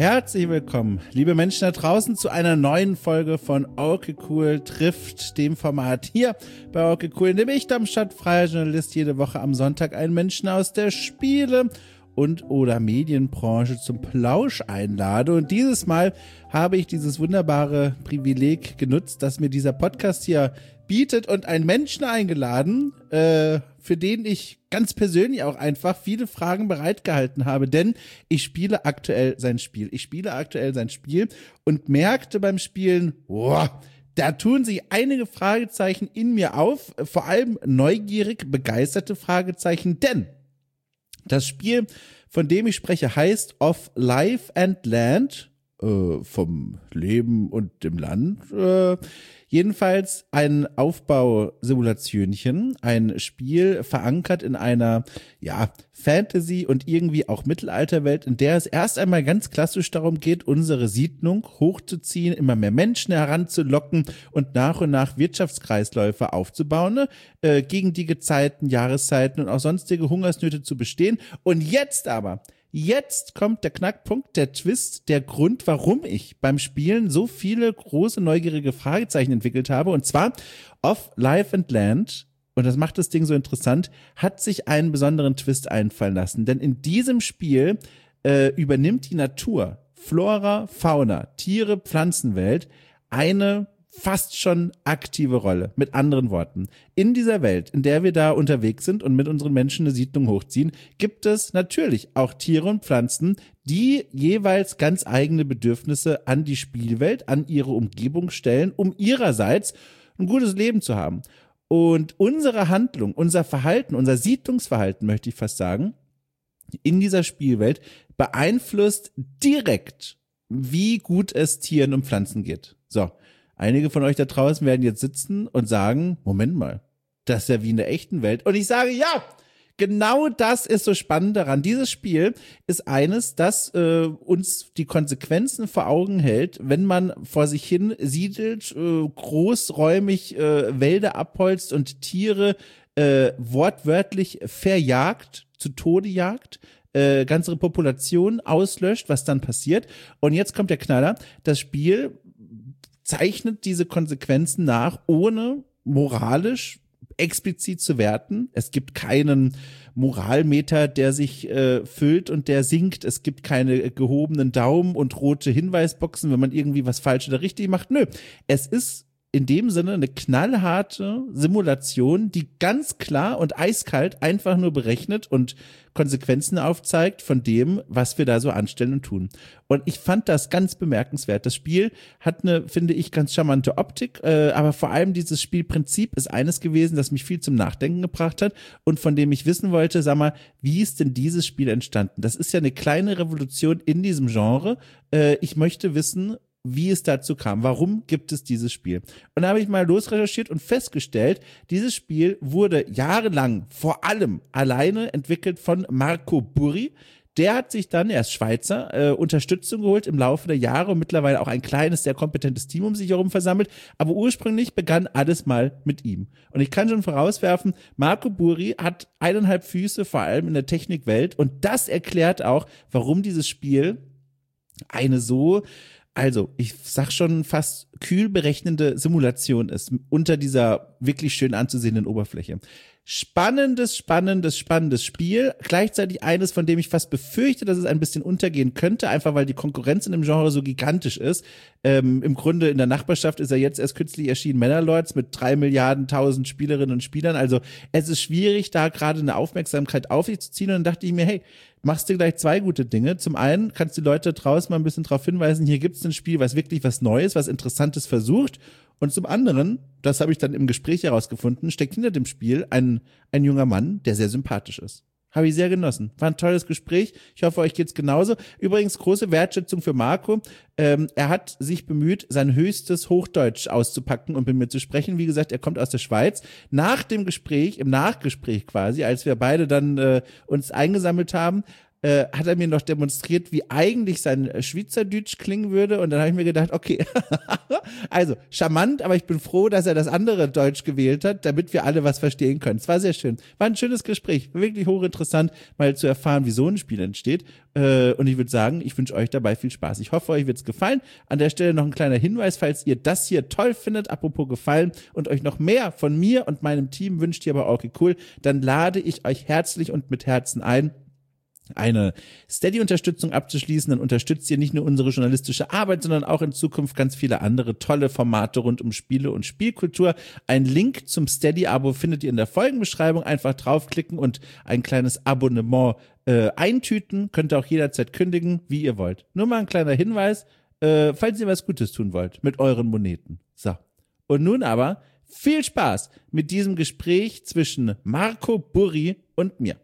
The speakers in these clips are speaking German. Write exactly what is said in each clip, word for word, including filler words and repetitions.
Herzlich willkommen, liebe Menschen da draußen, zu einer neuen Folge von Okay Cool trifft, dem Format hier bei Okay Cool, in dem ich, Darmstadt, freier Journalist, jede Woche am Sonntag einen Menschen aus der Spiele- und oder Medienbranche zum Plausch einlade. Und dieses Mal habe ich dieses wunderbare Privileg genutzt, dass mir dieser Podcast hier bietet und einen Menschen eingeladen, äh, für den ich ganz persönlich auch einfach viele Fragen bereitgehalten habe, denn ich spiele aktuell sein Spiel. Ich spiele aktuell sein Spiel und merkte beim Spielen, boah, da tun sich einige Fragezeichen in mir auf, vor allem neugierig, begeisterte Fragezeichen, denn das Spiel, von dem ich spreche, heißt Of Life and Land, äh, vom Leben und dem Land. Äh, jedenfalls ein Aufbausimulationchen, ein Spiel verankert in einer, ja, Fantasy- und irgendwie auch Mittelalterwelt, in der es erst einmal ganz klassisch darum geht, unsere Siedlung hochzuziehen, immer mehr Menschen heranzulocken und nach und nach Wirtschaftskreisläufe aufzubauen, ne? äh, gegen die Gezeiten, Jahreszeiten und auch sonstige Hungersnöte zu bestehen. Und jetzt aber, Jetzt kommt der Knackpunkt, der Twist, der Grund, warum ich beim Spielen so viele große, neugierige Fragezeichen entwickelt habe. Und zwar Of Life and Land, und das macht das Ding so interessant, hat sich einen besonderen Twist einfallen lassen. Denn in diesem Spiel äh, übernimmt die Natur, Flora, Fauna, Tiere, Pflanzenwelt eine fast schon aktive Rolle. Mit anderen Worten, in dieser Welt, in der wir da unterwegs sind und mit unseren Menschen eine Siedlung hochziehen, gibt es natürlich auch Tiere und Pflanzen, die jeweils ganz eigene Bedürfnisse an die Spielwelt, an ihre Umgebung stellen, um ihrerseits ein gutes Leben zu haben. Und unsere Handlung, unser Verhalten, unser Siedlungsverhalten, möchte ich fast sagen, in dieser Spielwelt beeinflusst direkt, wie gut es Tieren und Pflanzen geht. So. Einige von euch da draußen werden jetzt sitzen und sagen, Moment mal, das ist ja wie in der echten Welt. Und ich sage, ja, genau das ist so spannend daran. Dieses Spiel ist eines, das äh, uns die Konsequenzen vor Augen hält, wenn man vor sich hin siedelt, äh, großräumig äh, Wälder abholzt und Tiere äh, wortwörtlich verjagt, zu Tode jagt, äh, ganze Populationen auslöscht, was dann passiert. Und jetzt kommt der Knaller, das Spiel zeichnet diese Konsequenzen nach, ohne moralisch explizit zu werten. Es gibt keinen Moralmeter, der sich äh, füllt und der sinkt. Es gibt keine gehobenen Daumen und rote Hinweisboxen, wenn man irgendwie was falsch oder richtig macht. Nö, es ist in dem Sinne eine knallharte Simulation, die ganz klar und eiskalt einfach nur berechnet und Konsequenzen aufzeigt von dem, was wir da so anstellen und tun. Und ich fand das ganz bemerkenswert. Das Spiel hat eine, finde ich, ganz charmante Optik, äh, aber vor allem dieses Spielprinzip ist eines gewesen, das mich viel zum Nachdenken gebracht hat und von dem ich wissen wollte, sag mal, wie ist denn dieses Spiel entstanden? Das ist ja eine kleine Revolution in diesem Genre. Äh, ich möchte wissen, wie es dazu kam. Warum gibt es dieses Spiel? Und da habe ich mal losrecherchiert und festgestellt, dieses Spiel wurde jahrelang vor allem alleine entwickelt von Marco Burri. Der hat sich dann, er ist Schweizer, äh, Unterstützung geholt im Laufe der Jahre und mittlerweile auch ein kleines, sehr kompetentes Team um sich herum versammelt. Aber ursprünglich begann alles mal mit ihm. Und ich kann schon vorauswerfen, Marco Burri hat eineinhalb Füße, vor allem in der Technikwelt. Und das erklärt auch, warum dieses Spiel eine so Also, ich sag schon fast kühl berechnende Simulation ist unter dieser wirklich schön anzusehenden Oberfläche. Spannendes, spannendes, spannendes Spiel. Gleichzeitig eines, von dem ich fast befürchte, dass es ein bisschen untergehen könnte, einfach weil die Konkurrenz in dem Genre so gigantisch ist. Ähm, im Grunde in der Nachbarschaft ist ja jetzt erst kürzlich erschienen Manor-Lords mit drei Milliarden tausend Spielerinnen und Spielern. Also es ist schwierig, da gerade eine Aufmerksamkeit auf sich zu ziehen. Und dann dachte ich mir, hey, machst du gleich zwei gute Dinge. Zum einen kannst du die Leute draußen mal ein bisschen darauf hinweisen, hier gibt's ein Spiel, was wirklich was Neues, was Interessantes versucht. Und zum anderen, das habe ich dann im Gespräch herausgefunden, steckt hinter dem Spiel ein, ein junger Mann, der sehr sympathisch ist. Habe ich sehr genossen. War ein tolles Gespräch. Ich hoffe, euch geht's genauso. Übrigens, große Wertschätzung für Marco. Ähm, er hat sich bemüht, sein höchstes Hochdeutsch auszupacken und mit mir zu sprechen. Wie gesagt, er kommt aus der Schweiz. Nach dem Gespräch, im Nachgespräch quasi, als wir beide dann äh, uns eingesammelt haben, äh, hat er mir noch demonstriert, wie eigentlich sein äh, Schweizerdeutsch klingen würde. Und dann habe ich mir gedacht, okay, also charmant, aber ich bin froh, dass er das andere Deutsch gewählt hat, damit wir alle was verstehen können. Es war sehr schön. War ein schönes Gespräch. Wirklich hochinteressant, mal zu erfahren, wie so ein Spiel entsteht. Äh, und ich würde sagen, ich wünsche euch dabei viel Spaß. Ich hoffe, euch wird's gefallen. An der Stelle noch ein kleiner Hinweis, falls ihr das hier toll findet, apropos gefallen, und euch noch mehr von mir und meinem Team wünscht, ihr aber auch okay, cool, dann lade ich euch herzlich und mit Herzen ein, eine Steady-Unterstützung abzuschließen. Dann unterstützt ihr nicht nur unsere journalistische Arbeit, sondern auch in Zukunft ganz viele andere tolle Formate rund um Spiele und Spielkultur. Ein Link zum Steady-Abo findet ihr in der Folgenbeschreibung. Einfach draufklicken und ein kleines Abonnement äh, eintüten. Könnt ihr auch jederzeit kündigen, wie ihr wollt. Nur mal ein kleiner Hinweis, äh, falls ihr was Gutes tun wollt mit euren Moneten. So. Und nun aber viel Spaß mit diesem Gespräch zwischen Marco Burri und mir.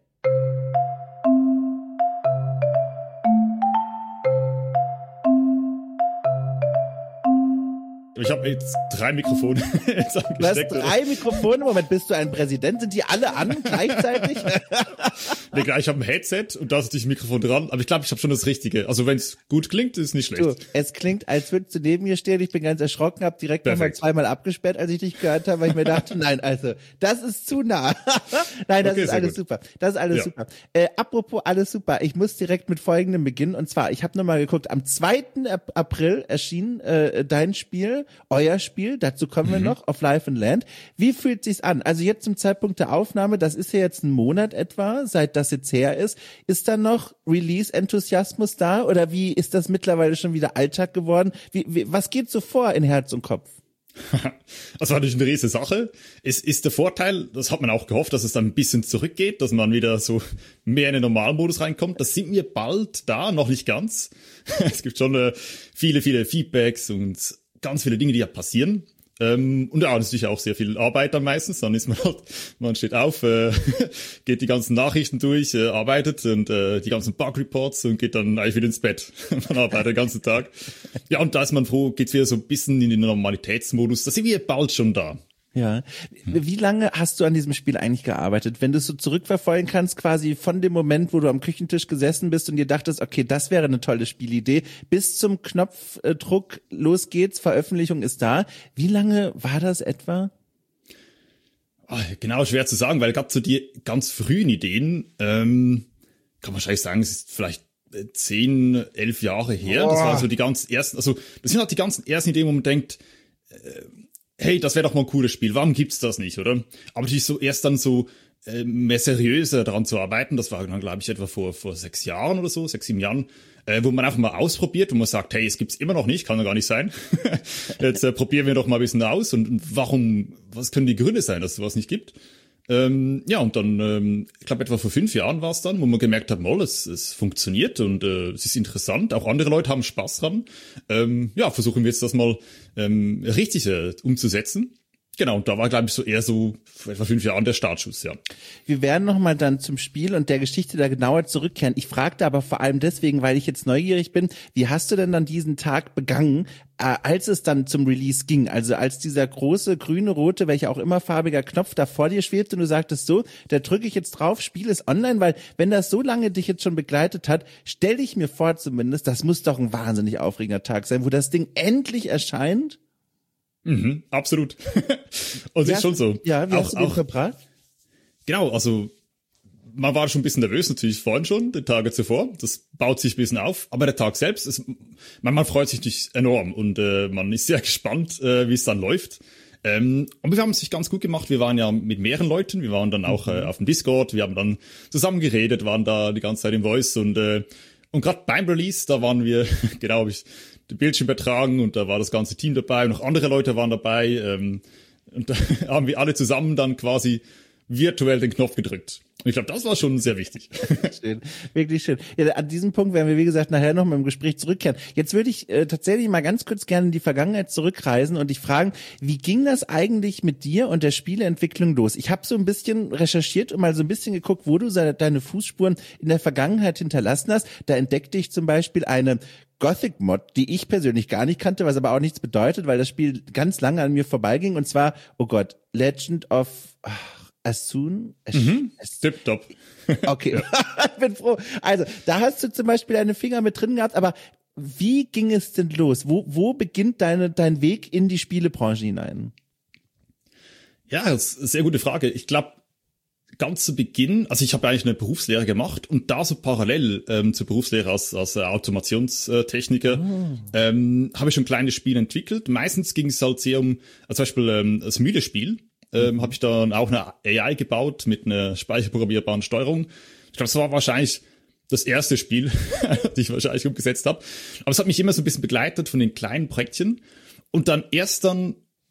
Ich habe jetzt drei Mikrofone jetzt angesteckt. Du hast drei Mikrofone? Moment, bist du ein Präsident? Sind die alle an gleichzeitig? Nee, klar, ich habe ein Headset und da ist natürlich ein Mikrofon dran, aber ich glaube, ich habe schon das Richtige. Also wenn es gut klingt, ist es nicht schlecht. Du, es klingt, als würdest du neben mir stehen. Ich bin ganz erschrocken, habe direkt nochmal zweimal abgesperrt, als ich dich gehört habe, weil ich mir dachte, nein, also, das ist zu nah. Nein, das okay, ist alles gut. Super. Das ist alles ja. super. Äh, apropos alles super, ich muss direkt mit Folgendem beginnen. Und zwar, ich habe nochmal geguckt, am zweiten April erschien äh, dein Spiel, euer Spiel, dazu kommen wir mhm. noch, auf Life and Land. Wie fühlt sich's an? Also jetzt zum Zeitpunkt der Aufnahme, das ist ja jetzt ein Monat etwa, seit das jetzt her ist. Ist da noch Release-Enthusiasmus da oder wie ist das mittlerweile schon wieder Alltag geworden? Wie, wie, was geht so vor in Herz und Kopf? Das war natürlich eine riesige Sache. Es ist der Vorteil, das hat man auch gehofft, dass es dann ein bisschen zurückgeht, dass man wieder so mehr in den Normalmodus reinkommt. Das sind wir bald da, noch nicht ganz. Es gibt schon äh, viele, viele Feedbacks und ganz viele Dinge, die ja passieren. Ähm, und ja, das ist natürlich auch sehr viel Arbeit dann meistens. Dann ist man halt, man steht auf, äh, geht die ganzen Nachrichten durch, äh, arbeitet und äh, die ganzen Bug-Reports und geht dann eigentlich wieder ins Bett. Man arbeitet den ganzen Tag. Ja, und da ist man froh, geht's wieder so ein bisschen in den Normalitätsmodus. Da sind wir bald schon da. Ja. Wie lange hast du an diesem Spiel eigentlich gearbeitet? Wenn du es so zurückverfolgen kannst, quasi von dem Moment, wo du am Küchentisch gesessen bist und dir dachtest, okay, das wäre eine tolle Spielidee, bis zum Knopfdruck, los geht's, Veröffentlichung ist da. Wie lange war das etwa? Oh, genau, schwer zu sagen, weil gerade so die ganz frühen Ideen, ähm, kann man wahrscheinlich sagen, es ist vielleicht zehn, elf Jahre her. Oh. Das waren so die ganz ersten, also das sind halt die ganzen ersten Ideen, wo man denkt, äh, hey, das wäre doch mal ein cooles Spiel, warum gibt's das nicht, oder? Aber natürlich so erst dann so äh, mehr seriöser daran zu arbeiten, das war dann, glaube ich, etwa vor vor sechs Jahren oder so, sechs, sieben Jahren, äh, wo man einfach mal ausprobiert, wo man sagt, hey, es gibt's immer noch nicht, kann doch gar nicht sein. Jetzt äh, probieren wir doch mal ein bisschen aus und, und warum, was können die Gründe sein, dass es sowas nicht gibt? Ähm, ja, und dann, ähm, ich glaube, etwa vor fünf Jahren war es dann, wo man gemerkt hat, moll, es, es funktioniert und äh, es ist interessant. Auch andere Leute haben Spaß dran. Ähm, ja, versuchen wir jetzt das mal ähm, richtig äh, umzusetzen. Genau, und da war, glaube ich, so eher so vor etwa fünf Jahren der Startschuss, ja. Wir werden nochmal dann zum Spiel und der Geschichte da genauer zurückkehren. Ich fragte aber vor allem deswegen, weil ich jetzt neugierig bin, wie hast du denn dann diesen Tag begangen, äh, als es dann zum Release ging? Also als dieser große, grüne, rote, welcher auch immer farbiger Knopf da vor dir schwebte und du sagtest so, da drücke ich jetzt drauf, Spiel ist online, weil wenn das so lange dich jetzt schon begleitet hat, stelle ich mir vor zumindest, das muss doch ein wahnsinnig aufregender Tag sein, wo das Ding endlich erscheint. Mhm, absolut. Und es ist schon so. Ja, wie auch, hast du den verbracht? Genau, also man war schon ein bisschen nervös, natürlich vorhin schon, die Tage zuvor. Das baut sich ein bisschen auf. Aber der Tag selbst, ist, man, man freut sich natürlich enorm und äh, man ist sehr gespannt, äh, wie es dann läuft. Ähm, aber wir haben es sich ganz gut gemacht. Wir waren ja mit mehreren Leuten. Wir waren dann auch mhm. äh, auf dem Discord. Wir haben dann zusammen geredet, waren da die ganze Zeit im Voice. Und, äh, und gerade beim Release, da waren wir, genau, habe ich den Bildschirm übertragen und da war das ganze Team dabei und noch andere Leute waren dabei. Ähm, und da haben wir alle zusammen dann quasi virtuell den Knopf gedrückt. Und ich glaube, das war schon sehr wichtig. Schön, wirklich schön. Ja, an diesem Punkt werden wir, wie gesagt, nachher noch mal im Gespräch zurückkehren. Jetzt würde ich äh, tatsächlich mal ganz kurz gerne in die Vergangenheit zurückreisen und dich fragen, wie ging das eigentlich mit dir und der Spieleentwicklung los? Ich habe so ein bisschen recherchiert und mal so ein bisschen geguckt, wo du deine Fußspuren in der Vergangenheit hinterlassen hast. Da entdeckte ich zum Beispiel eine Gothic-Mod, die ich persönlich gar nicht kannte, was aber auch nichts bedeutet, weil das Spiel ganz lange an mir vorbeiging. Und zwar, oh Gott, Legend of... Ach, as soon as, Mhm. as Tipptopp. Okay, ich bin froh. Also, da hast du zum Beispiel deine Finger mit drin gehabt, aber wie ging es denn los? Wo, wo beginnt deine, dein Weg in die Spielebranche hinein? Ja, das ist eine sehr gute Frage. Ich glaube, ganz zu Beginn, also ich habe eigentlich eine Berufslehre gemacht und da so parallel ähm, zur Berufslehre als, als äh, Automationstechniker oh. ähm, habe ich schon kleine Spiele entwickelt. Meistens ging es halt sehr um, also zum Beispiel ähm, das Mühle-Spiel. Ähm, mhm. Habe ich dann auch eine A I gebaut mit einer speicherprogrammierbaren Steuerung. Ich glaube, das war wahrscheinlich das erste Spiel, das ich wahrscheinlich umgesetzt habe. Aber es hat mich immer so ein bisschen begleitet von den kleinen Projektchen. Und dann erst dann,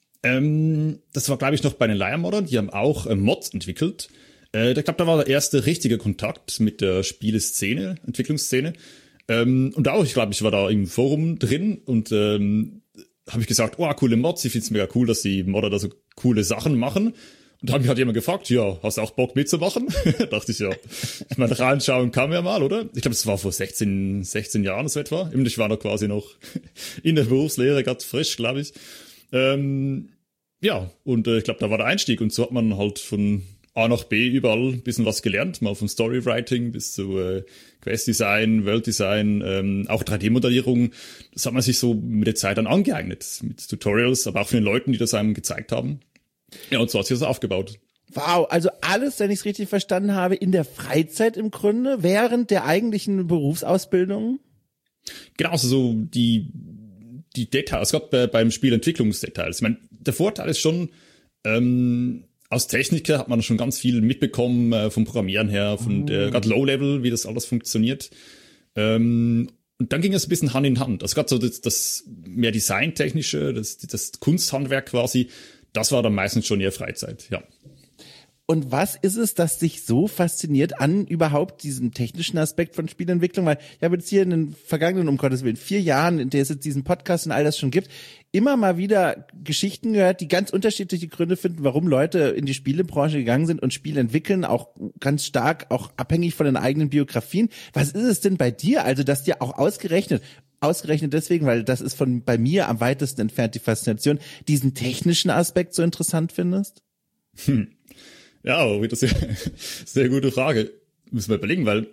ähm, das war glaube ich noch bei den Leiermoddern, die haben auch ähm, Mods entwickelt. Äh, ich glaube, da war der erste richtige Kontakt mit der Spieleszene, Entwicklungsszene. Ähm, und auch, ich glaube, ich war da im Forum drin und ähm, habe ich gesagt, oh, coole Mods, ich find's mega cool, dass die Modder da so coole Sachen machen. Und da habe mich halt jemand gefragt, ja, hast du auch Bock mitzumachen? Dachte ich, ja, ich meine, reinschauen kann man ja mal, oder? Ich glaube, das war vor sechzehn, sechzehn Jahren so etwa. Ich war da quasi noch in der Berufslehre, ganz frisch, glaube ich. Ähm, ja, und äh, ich glaube, da war der Einstieg. Und so hat man halt von A nach B überall ein bisschen was gelernt, mal vom Storywriting bis zu äh, Quest-Design, World-Design, ähm, auch drei D-Modellierung. Das hat man sich so mit der Zeit dann angeeignet, mit Tutorials, aber auch von den Leuten, die das einem gezeigt haben. Ja, und so hat sich das aufgebaut. Wow, also alles, wenn ich es richtig verstanden habe, in der Freizeit im Grunde, während der eigentlichen Berufsausbildung? Genau, also so die, die Details, gerade bei, beim Spiel Entwicklungsdetails. Ich meine, der Vorteil ist schon, ähm, als Techniker hat man schon ganz viel mitbekommen äh, vom Programmieren her, von oh. der gerade Low-Level, wie das alles funktioniert. Ähm, und dann ging es ein bisschen Hand in Hand. Also gerade so das, das mehr Designtechnische, das, das Kunsthandwerk quasi, das war dann meistens schon eher Freizeit, ja. Und was ist es, das dich so fasziniert an überhaupt diesem technischen Aspekt von Spielentwicklung? Weil ich habe jetzt hier in den vergangenen, um Gottes Willen, vier Jahren, in der es jetzt diesen Podcast und all das schon gibt, immer mal wieder Geschichten gehört, die ganz unterschiedliche Gründe finden, warum Leute in die Spielebranche gegangen sind und Spiele entwickeln, auch ganz stark, auch abhängig von den eigenen Biografien. Was ist es denn bei dir? Also, dass dir auch ausgerechnet Ausgerechnet deswegen, weil das ist von bei mir am weitesten entfernt die Faszination, diesen technischen Aspekt so interessant findest? Hm. Ja, das ist eine sehr gute Frage. Müssen wir überlegen, weil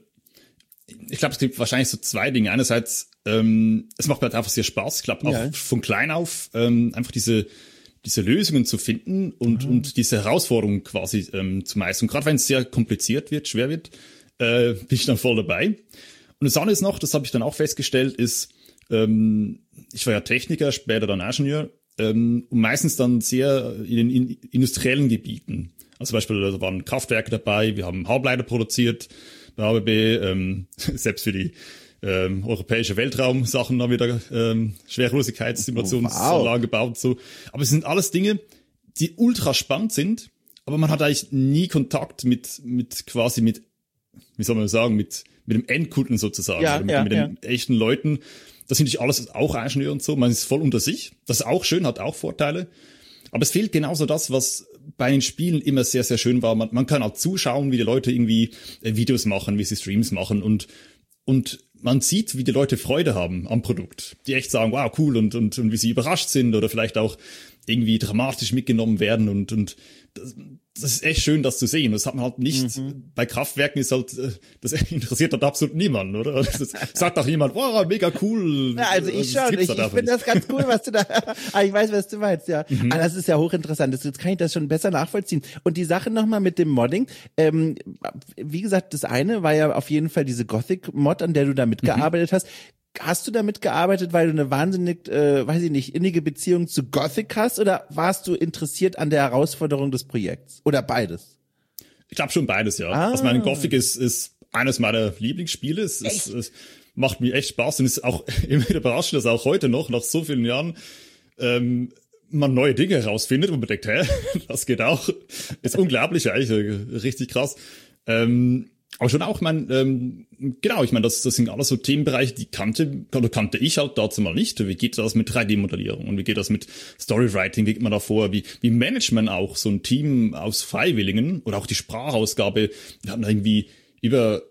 ich glaube, es gibt wahrscheinlich so zwei Dinge. Einerseits, ähm, es macht mir halt einfach sehr Spaß. Ich glaube, auch ja. von klein auf ähm, einfach diese diese Lösungen zu finden und mhm. und diese Herausforderungen quasi ähm, zu meistern. Gerade wenn es sehr kompliziert wird, schwer wird, äh, bin ich dann voll dabei. Und das andere ist noch, das habe ich dann auch festgestellt, ist, ähm, ich war ja Techniker, später dann Ingenieur, ähm, und meistens dann sehr in den in industriellen Gebieten. Also zum Beispiel, da waren Kraftwerke dabei, wir haben Halbleiter produziert, bei A B B, ähm, selbst für die ähm, europäische Weltraumsachen haben wir da ähm, Schwerelosigkeitssimulationsanlagen wow. gebaut. So. Aber es sind alles Dinge, die ultra spannend sind, aber man hat eigentlich nie Kontakt mit mit quasi mit, wie soll man sagen, mit mit dem Endkunden sozusagen, ja, mit, ja, mit ja. den echten Leuten. Das finde ich alles auch Ingenieur und so. Man ist voll unter sich. Das ist auch schön, hat auch Vorteile. Aber es fehlt genauso das, was bei den Spielen immer sehr, sehr schön war. Man, man kann auch zuschauen, wie die Leute irgendwie Videos machen, wie sie Streams machen und, und man sieht, wie die Leute Freude haben am Produkt. Die echt sagen, wow, cool und, und, und wie sie überrascht sind oder vielleicht auch irgendwie dramatisch mitgenommen werden und, und das, das ist echt schön, das zu sehen. Das hat man halt nicht, mhm. bei Kraftwerken ist halt, das interessiert halt absolut niemanden, oder? Das sagt doch jemand, wow, mega cool. Ja, also ich schon, ich, ich finde das ganz cool, was du da, aber ich weiß, was du meinst, ja. Mhm. Aber das ist ja hochinteressant, jetzt kann ich das schon besser nachvollziehen. Und die Sache nochmal mit dem Modding, ähm, wie gesagt, das eine war ja auf jeden Fall diese Gothic-Mod, an der du da mitgearbeitet mhm. hast. Hast du damit gearbeitet, weil du eine wahnsinnig, äh, weiß ich nicht, innige Beziehung zu Gothic hast oder warst du interessiert an der Herausforderung des Projekts? Oder beides? Ich glaube schon beides, ja. Ah. Also mein Gothic ist, ist eines meiner Lieblingsspiele. Es, es, es macht mir echt Spaß und ist auch immer wieder überraschend, dass auch heute noch, nach so vielen Jahren, ähm, man neue Dinge herausfindet und man denkt, hä, das geht auch. Ist unglaublich eigentlich, richtig krass. Ähm, Aber schon auch, ich meine, ähm, genau, ich meine, das, das sind alles so Themenbereiche, die kannte, oder kannte ich halt dazu mal nicht. Wie geht das mit drei D-Modellierung und wie geht das mit Storywriting, wie geht man da vor, wie, wie managt man auch so ein Team aus Freiwilligen oder auch die Sprachausgabe. Wir hatten da irgendwie über,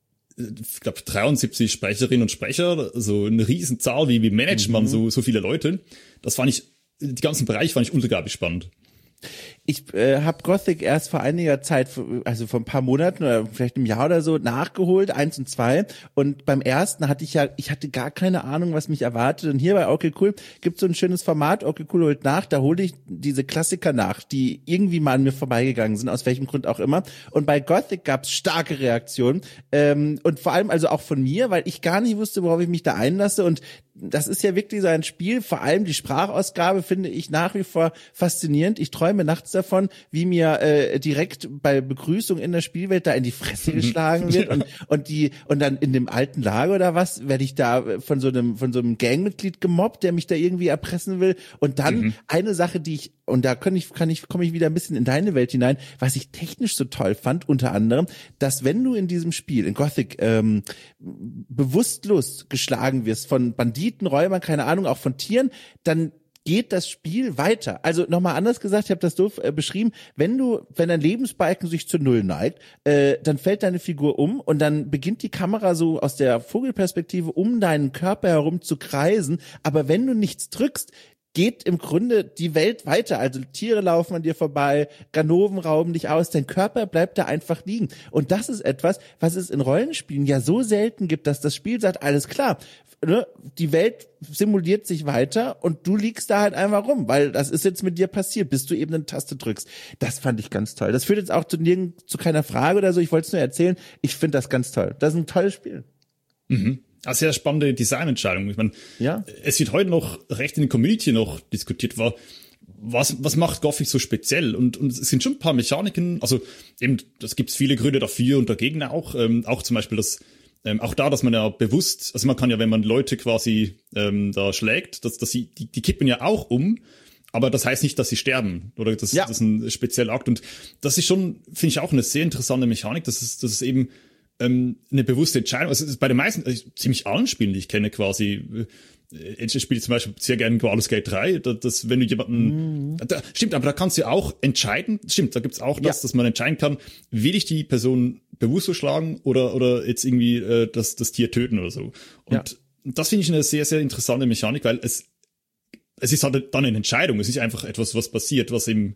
ich glaube, dreiundsiebzig Sprecherinnen und Sprecher, so eine Riesenzahl, wie, wie managt man mhm. so, so viele Leute. Das fand ich, die ganzen Bereiche fand ich unglaublich spannend. Ich äh, habe Gothic erst vor einiger Zeit, also vor ein paar Monaten oder vielleicht einem Jahr oder so, nachgeholt, eins und zwei. Und beim ersten hatte ich ja, ich hatte gar keine Ahnung, was mich erwartet. Und hier bei Okay Cool gibt es so ein schönes Format, Okay Cool holt nach, da hole ich diese Klassiker nach, die irgendwie mal an mir vorbeigegangen sind, aus welchem Grund auch immer. Und bei Gothic gab es starke Reaktionen. Ähm, und vor allem also auch von mir, weil ich gar nicht wusste, worauf ich mich da einlasse. Und das ist ja wirklich so ein Spiel, vor allem die Sprachausgabe finde ich nach wie vor faszinierend. Ich träume nachts davon, wie mir äh, direkt bei Begrüßung in der Spielwelt da in die Fresse geschlagen wird und und die und dann in dem alten Lager oder was werde ich da von so einem von so einem Gangmitglied gemobbt, der mich da irgendwie erpressen will. Und dann mhm. eine Sache, die ich und da kann ich kann ich komme ich wieder ein bisschen in deine Welt hinein, was ich technisch so toll fand, unter anderem, dass wenn du in diesem Spiel in Gothic ähm, bewusstlos geschlagen wirst von Banditen, Räubern, keine Ahnung, auch von Tieren, dann geht das Spiel weiter. Also nochmal anders gesagt, ich habe das doof äh, beschrieben, wenn du, wenn dein Lebensbalken sich zu Null neigt, äh, dann fällt deine Figur um und dann beginnt die Kamera so aus der Vogelperspektive um deinen Körper herum zu kreisen, aber wenn du nichts drückst, geht im Grunde die Welt weiter. Also Tiere laufen an dir vorbei, Ganoven rauben dich aus, dein Körper bleibt da einfach liegen. Und das ist etwas, was es in Rollenspielen ja so selten gibt, dass das Spiel sagt, alles klar, ne, die Welt simuliert sich weiter und du liegst da halt einfach rum, weil das ist jetzt mit dir passiert, bis du eben eine Taste drückst. Das fand ich ganz toll. Das führt jetzt auch zu nirgend, zu keiner Frage oder so, ich wollte es nur erzählen. Ich finde das ganz toll. Das ist ein tolles Spiel. Mhm. Eine sehr spannende Designentscheidung. Ich meine, ja. Es wird heute noch recht in der Community noch diskutiert, war, was, was macht Gothic so speziell? Und, und es sind schon ein paar Mechaniken, also eben, das gibt's viele Gründe dafür und dagegen auch, ähm, auch zum Beispiel das, ähm, auch da, dass man ja bewusst, also man kann ja, wenn man Leute quasi ähm, da schlägt, dass, dass sie, die, die kippen ja auch um, aber das heißt nicht, dass sie sterben, oder das, ja. das ist ein spezieller Akt. Und das ist schon, finde ich, auch eine sehr interessante Mechanik, dass es, dass es eben ähm, eine bewusste Entscheidung, also es ist bei den meisten, also ziemlich allen Spielen, die ich kenne, quasi, äh, ich spiele zum Beispiel sehr gerne Baldur's Gate drei, dass, dass wenn du jemanden, mm. da, stimmt, aber da kannst du auch entscheiden, stimmt, da gibt's auch das, ja. dass man entscheiden kann, will ich die Person bewusst so schlagen oder, oder jetzt irgendwie äh, das, das Tier töten oder so. Und ja. das finde ich eine sehr, sehr interessante Mechanik, weil es es ist halt dann eine Entscheidung, es ist einfach etwas, was passiert, was eben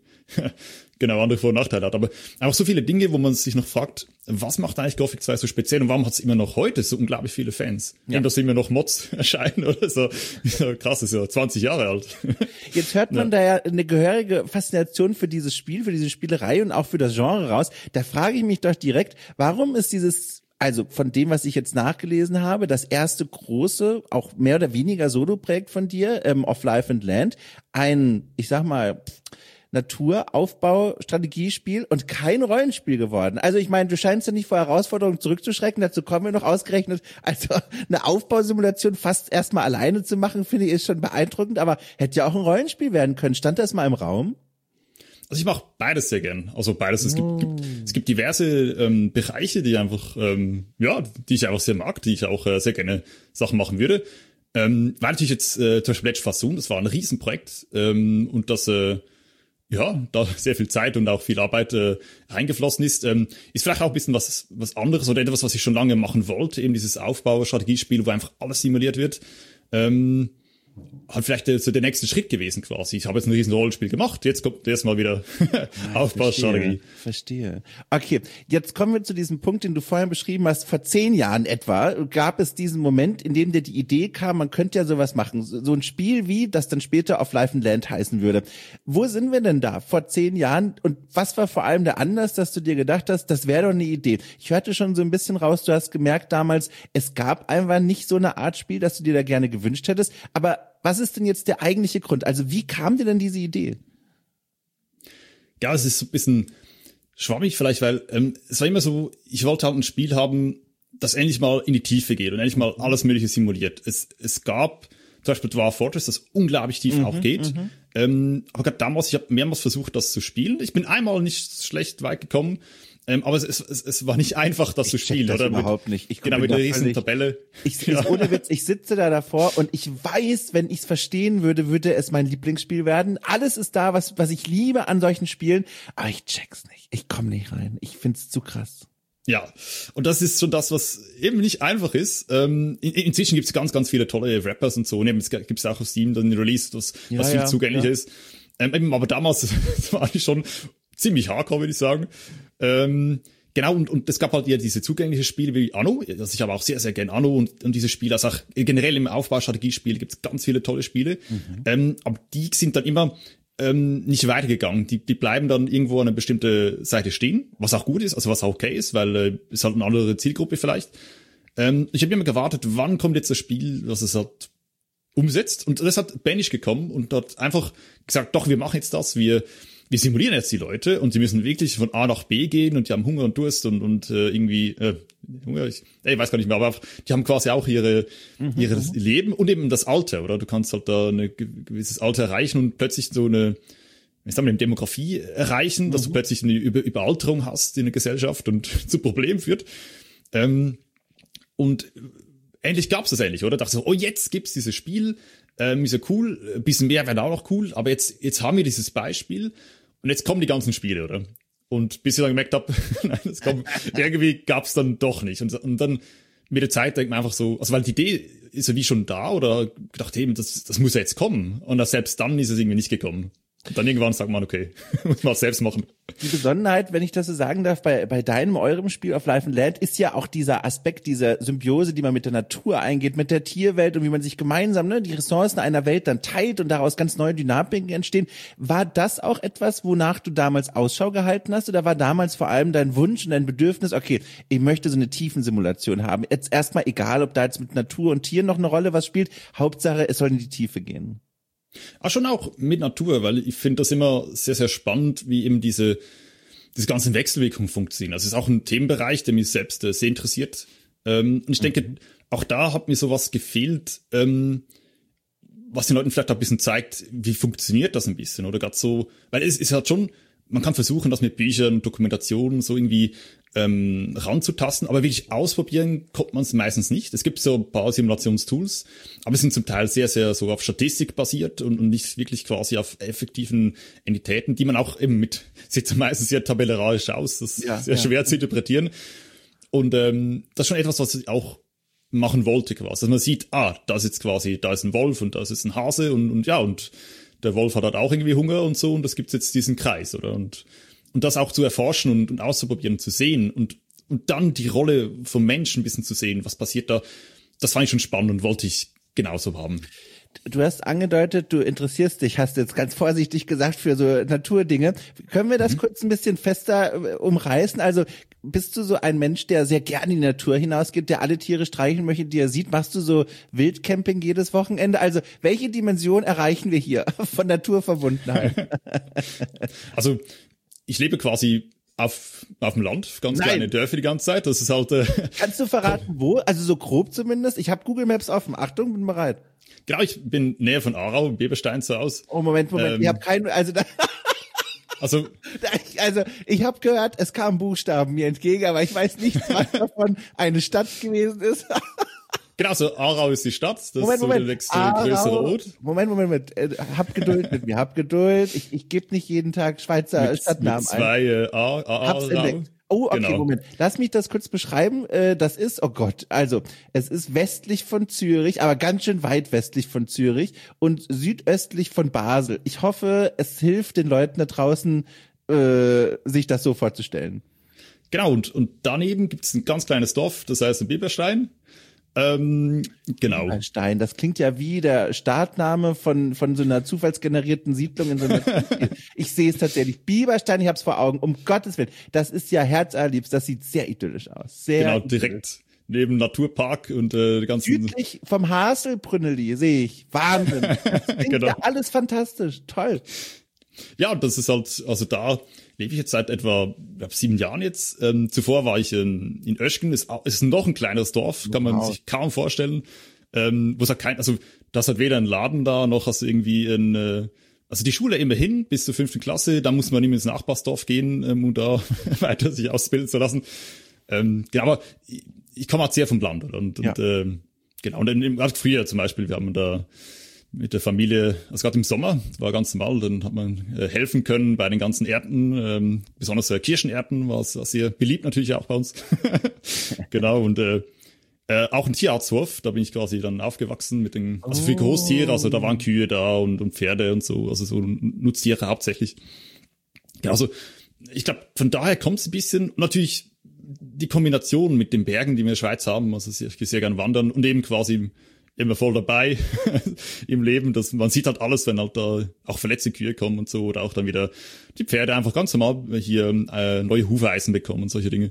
genau andere Vor- und Nachteile hat. Aber auch so viele Dinge, wo man sich noch fragt, was macht eigentlich Gothic zwei so speziell und warum hat es immer noch heute so unglaublich viele Fans? Ja. Eben, dass immer noch Mods erscheinen oder so. Krass, das ist ja zwanzig Jahre alt. Jetzt hört man ja. da ja eine gehörige Faszination für dieses Spiel, für diese Spielerei und auch für das Genre raus. Da frage ich mich doch direkt, warum ist dieses Also von dem, was ich jetzt nachgelesen habe, das erste große, auch mehr oder weniger Solo-Projekt von dir, ähm, Of Life and Land, ein, ich sag mal, Naturaufbau-Strategiespiel und kein Rollenspiel geworden. Also ich meine, du scheinst ja nicht vor Herausforderungen zurückzuschrecken, dazu kommen wir noch ausgerechnet. Also eine Aufbausimulation fast erstmal alleine zu machen, finde ich, ist schon beeindruckend, aber hätte ja auch ein Rollenspiel werden können. Stand das mal im Raum? Also ich mache beides sehr gern. Also beides. Es gibt, oh. gibt es gibt diverse ähm, Bereiche, die einfach ähm, ja, die ich einfach sehr mag, die ich auch äh, sehr gerne Sachen machen würde. Ähm, war natürlich jetzt äh, zum Beispiel Ledge Fasun, das war ein Riesenprojekt ähm, und das äh, ja da sehr viel Zeit und auch viel Arbeit äh, reingeflossen ist. Ähm, ist vielleicht auch ein bisschen was was anderes oder etwas, was ich schon lange machen wollte, eben dieses Aufbau-Strategiespiel, wo einfach alles simuliert wird. Ähm, Hat vielleicht äh, so der nächste Schritt gewesen quasi. Ich habe jetzt ein riesen Rollenspiel gemacht, jetzt kommt erstmal wieder Aufbaustrategie. Verstehe, verstehe. Okay, jetzt kommen wir zu diesem Punkt, den du vorhin beschrieben hast. Vor zehn Jahren etwa gab es diesen Moment, in dem dir die Idee kam, man könnte ja sowas machen. So ein Spiel wie, das dann später Of Life and Land heißen würde. Wo sind wir denn da vor zehn Jahren? Und was war vor allem der Anlass, dass du dir gedacht hast, das wäre doch eine Idee? Ich hörte schon so ein bisschen raus, du hast gemerkt damals, es gab einfach nicht so eine Art Spiel, dass du dir da gerne gewünscht hättest. Aber was ist denn jetzt der eigentliche Grund? Also wie kam dir denn diese Idee? Ja, es ist so ein bisschen schwammig vielleicht, weil ähm, es war immer so, ich wollte halt ein Spiel haben, das endlich mal in die Tiefe geht und endlich mal alles Mögliche simuliert. Es es gab zum Beispiel Dwarf Fortress, das unglaublich tief mhm, auch geht. Mhm. Ähm, aber gerade damals, ich habe mehrmals versucht, das zu spielen. Ich bin einmal nicht schlecht weit gekommen. Ähm, aber es, es, es war nicht einfach, das ich zu spielen, das oder? Überhaupt nicht. Ich genau, mit einer riesen Tabelle. Ich, ich, ohne Witz, ich sitze da davor und ich weiß, wenn ich es verstehen würde, würde es mein Lieblingsspiel werden. Alles ist da, was, was ich liebe an solchen Spielen, aber ich check's nicht. Ich komme nicht rein. Ich find's zu krass. Ja, und das ist schon das, was eben nicht einfach ist. Ähm, in, inzwischen gibt's ganz, ganz viele tolle Rappers und so. Und eben, es gibt's auch auf Steam dann Release, was, ja, was viel ja, zugänglicher ja. ist. Ähm, aber damals, das war eigentlich schon ziemlich hardcore, würde ich sagen. Ähm, genau, und, und es gab halt ja diese zugängliche Spiele wie Anno. Also ich habe auch sehr, sehr gern Anno und, und diese Spiele, also auch generell im Aufbaustrategiespiel gibt es ganz viele tolle Spiele. Mhm. Ähm, aber die sind dann immer ähm, nicht weitergegangen. Die, die bleiben dann irgendwo an einer bestimmten Seite stehen, was auch gut ist, also was auch okay ist, weil äh, ist halt eine andere Zielgruppe vielleicht. Ähm, ich habe immer gewartet, wann kommt jetzt das Spiel, was es halt umsetzt. Und das hat Banish gekommen und hat einfach gesagt, doch, wir machen jetzt das, wir wir simulieren jetzt die Leute und sie müssen wirklich von A nach B gehen und die haben Hunger und Durst und und äh, irgendwie äh, Hunger, ich, ich weiß gar nicht mehr, aber die haben quasi auch ihre mhm, ihre mhm. Leben und eben das Alter, oder? Du kannst halt da ein gewisses Alter erreichen und plötzlich so eine, wie sagen wir, eine Demografie erreichen, mhm. dass du plötzlich eine Über- Überalterung hast in der Gesellschaft und zu Problemen führt. Ähm, und endlich gab's das endlich, oder? Dachte so, oh, jetzt gibt's dieses Spiel, ähm, ist ja cool, ein bisschen mehr wäre auch noch cool, aber jetzt jetzt haben wir dieses Beispiel. Und jetzt kommen die ganzen Spiele, oder? Und bis ich dann gemerkt habe, nein, das kommt, irgendwie gab's dann doch nicht. Und, und dann mit der Zeit denkt man einfach so, also weil die Idee ist ja wie schon da, oder gedacht, eben, das, das muss ja jetzt kommen. Und selbst dann ist es irgendwie nicht gekommen. Und dann irgendwann sagt man, okay, muss man selbst machen. Die Besonderheit, wenn ich das so sagen darf, bei, bei deinem, eurem Spiel auf Life and Land ist ja auch dieser Aspekt, diese Symbiose, die man mit der Natur eingeht, mit der Tierwelt und wie man sich gemeinsam, ne, die Ressourcen einer Welt dann teilt und daraus ganz neue Dynamiken entstehen. War das auch etwas, wonach du damals Ausschau gehalten hast, oder war damals vor allem dein Wunsch und dein Bedürfnis, okay, ich möchte so eine Tiefensimulation haben. Jetzt erstmal egal, ob da jetzt mit Natur und Tieren noch eine Rolle was spielt, Hauptsache, es soll in die Tiefe gehen. Ah, schon auch mit Natur, weil ich finde das immer sehr, sehr spannend, wie eben diese, diese ganzen Wechselwirkungen funktionieren. Also es ist auch ein Themenbereich, der mich selbst äh, sehr interessiert. Ähm, und ich denke, mhm. auch da hat mir sowas gefehlt, ähm, was den Leuten vielleicht auch ein bisschen zeigt, wie funktioniert das ein bisschen, oder gerade so, weil es ist halt schon, man kann versuchen, das mit Büchern, Dokumentationen so irgendwie ähm, ranzutasten, aber wirklich ausprobieren kommt man es meistens nicht. Es gibt so ein paar Simulationstools, aber es sind zum Teil sehr, sehr so auf Statistik basiert und, und nicht wirklich quasi auf effektiven Entitäten, die man auch eben mit, sieht meistens sehr tabellarisch aus, das ist ja, sehr ja. schwer zu interpretieren. Und ähm, das ist schon etwas, was ich auch machen wollte quasi. Also man sieht, ah, da ist jetzt quasi, da ist ein Wolf und da ist ein Hase und, und ja, und der Wolf hat halt auch irgendwie Hunger und so und das gibt's jetzt diesen Kreis, oder? Und und das auch zu erforschen und, und auszuprobieren, zu sehen und und dann die Rolle vom Menschen ein bisschen zu sehen, was passiert da, das fand ich schon spannend und wollte ich genauso haben. Du hast angedeutet, du interessierst dich, hast jetzt ganz vorsichtig gesagt, für so Naturdinge. Können wir das mhm. kurz ein bisschen fester umreißen? Also bist du so ein Mensch, der sehr gerne in die Natur hinausgeht, der alle Tiere streicheln möchte, die er sieht? Machst du so Wildcamping jedes Wochenende? Also welche Dimension erreichen wir hier von Naturverbundenheit? Also ich lebe quasi auf auf dem Land, ganz Nein. kleine Dörfer die ganze Zeit. Das ist halt. Äh, Kannst du verraten, wo? Also so grob zumindest. Ich habe Google Maps offen. Achtung, bin bereit. Genau, ich bin näher von Aarau, Beberstein zu Hause. Oh Moment, Moment. Ähm, ich habe keinen. Also da. Also, also ich habe gehört, es kamen Buchstaben mir entgegen, aber ich weiß nicht, was davon eine Stadt gewesen ist. Genau, so Aarau ist die Stadt, das Moment, ist so Moment. der nächste größere Ort. Moment, Moment, Moment. Äh, hab Geduld mit mir, hab Geduld. Ich, ich gebe nicht jeden Tag Schweizer mit, Stadtnamen mit zwei, ein. Äh, A, A, Hab's entdeckt. Oh, okay, genau. Moment. Lass mich das kurz beschreiben. Äh, das ist, oh Gott, also es ist westlich von Zürich, aber ganz schön weit westlich von Zürich und südöstlich von Basel. Ich hoffe, es hilft den Leuten da draußen, äh, sich das so vorzustellen. Genau, und, und daneben gibt es ein ganz kleines Dorf, das heißt ein Biberstein. Ähm, genau. Biberstein, das klingt ja wie der Startname von von so einer zufallsgenerierten Siedlung in so einer Ich sehe es tatsächlich. Biberstein, ich hab's vor Augen. Um Gottes Willen. Das ist ja herzallerliebst. Das sieht sehr idyllisch aus. Sehr Genau, idyllisch. direkt neben Naturpark und äh, die ganzen... Südlich vom Haselbrünneli sehe ich. Wahnsinn. Das klingt genau. ja alles fantastisch. Toll. Ja, und das ist halt, also da lebe ich jetzt seit etwa glaub, sieben Jahren jetzt. Ähm, zuvor war ich in, in Oeschgen, ist, ist noch ein kleineres Dorf, kann man wow. sich kaum vorstellen. Ähm, wo es halt kein, also das hat weder ein Laden da, noch hast du irgendwie ein, äh, also die Schule immerhin bis zur fünften Klasse, da muss man nicht ins Nachbarsdorf gehen, ähm, um da weiter sich ausbilden zu lassen. Ähm, genau, aber ich, ich komme halt sehr vom Land, oder? Und, ja. und ähm, genau, und in, gerade früher zum Beispiel, wir haben da mit der Familie, also gerade im Sommer, war ganz normal, dann hat man äh, helfen können bei den ganzen Ernten, ähm, besonders äh, Kirschenernten war es sehr beliebt natürlich auch bei uns. Genau, und äh, Äh, auch ein Tierarzthof, da bin ich quasi dann aufgewachsen mit den, also für Großtiere, also da waren Kühe da und, und Pferde und so, also so Nutztiere hauptsächlich. Ja, also ich glaube, von daher kommt es ein bisschen, und natürlich die Kombination mit den Bergen, die wir in der Schweiz haben, also ich gehe sehr gern wandern und eben quasi immer voll dabei im Leben, dass man sieht halt alles, wenn halt da auch verletzte Kühe kommen und so, oder auch dann wieder die Pferde einfach ganz normal hier äh, neue Hufeisen bekommen und solche Dinge.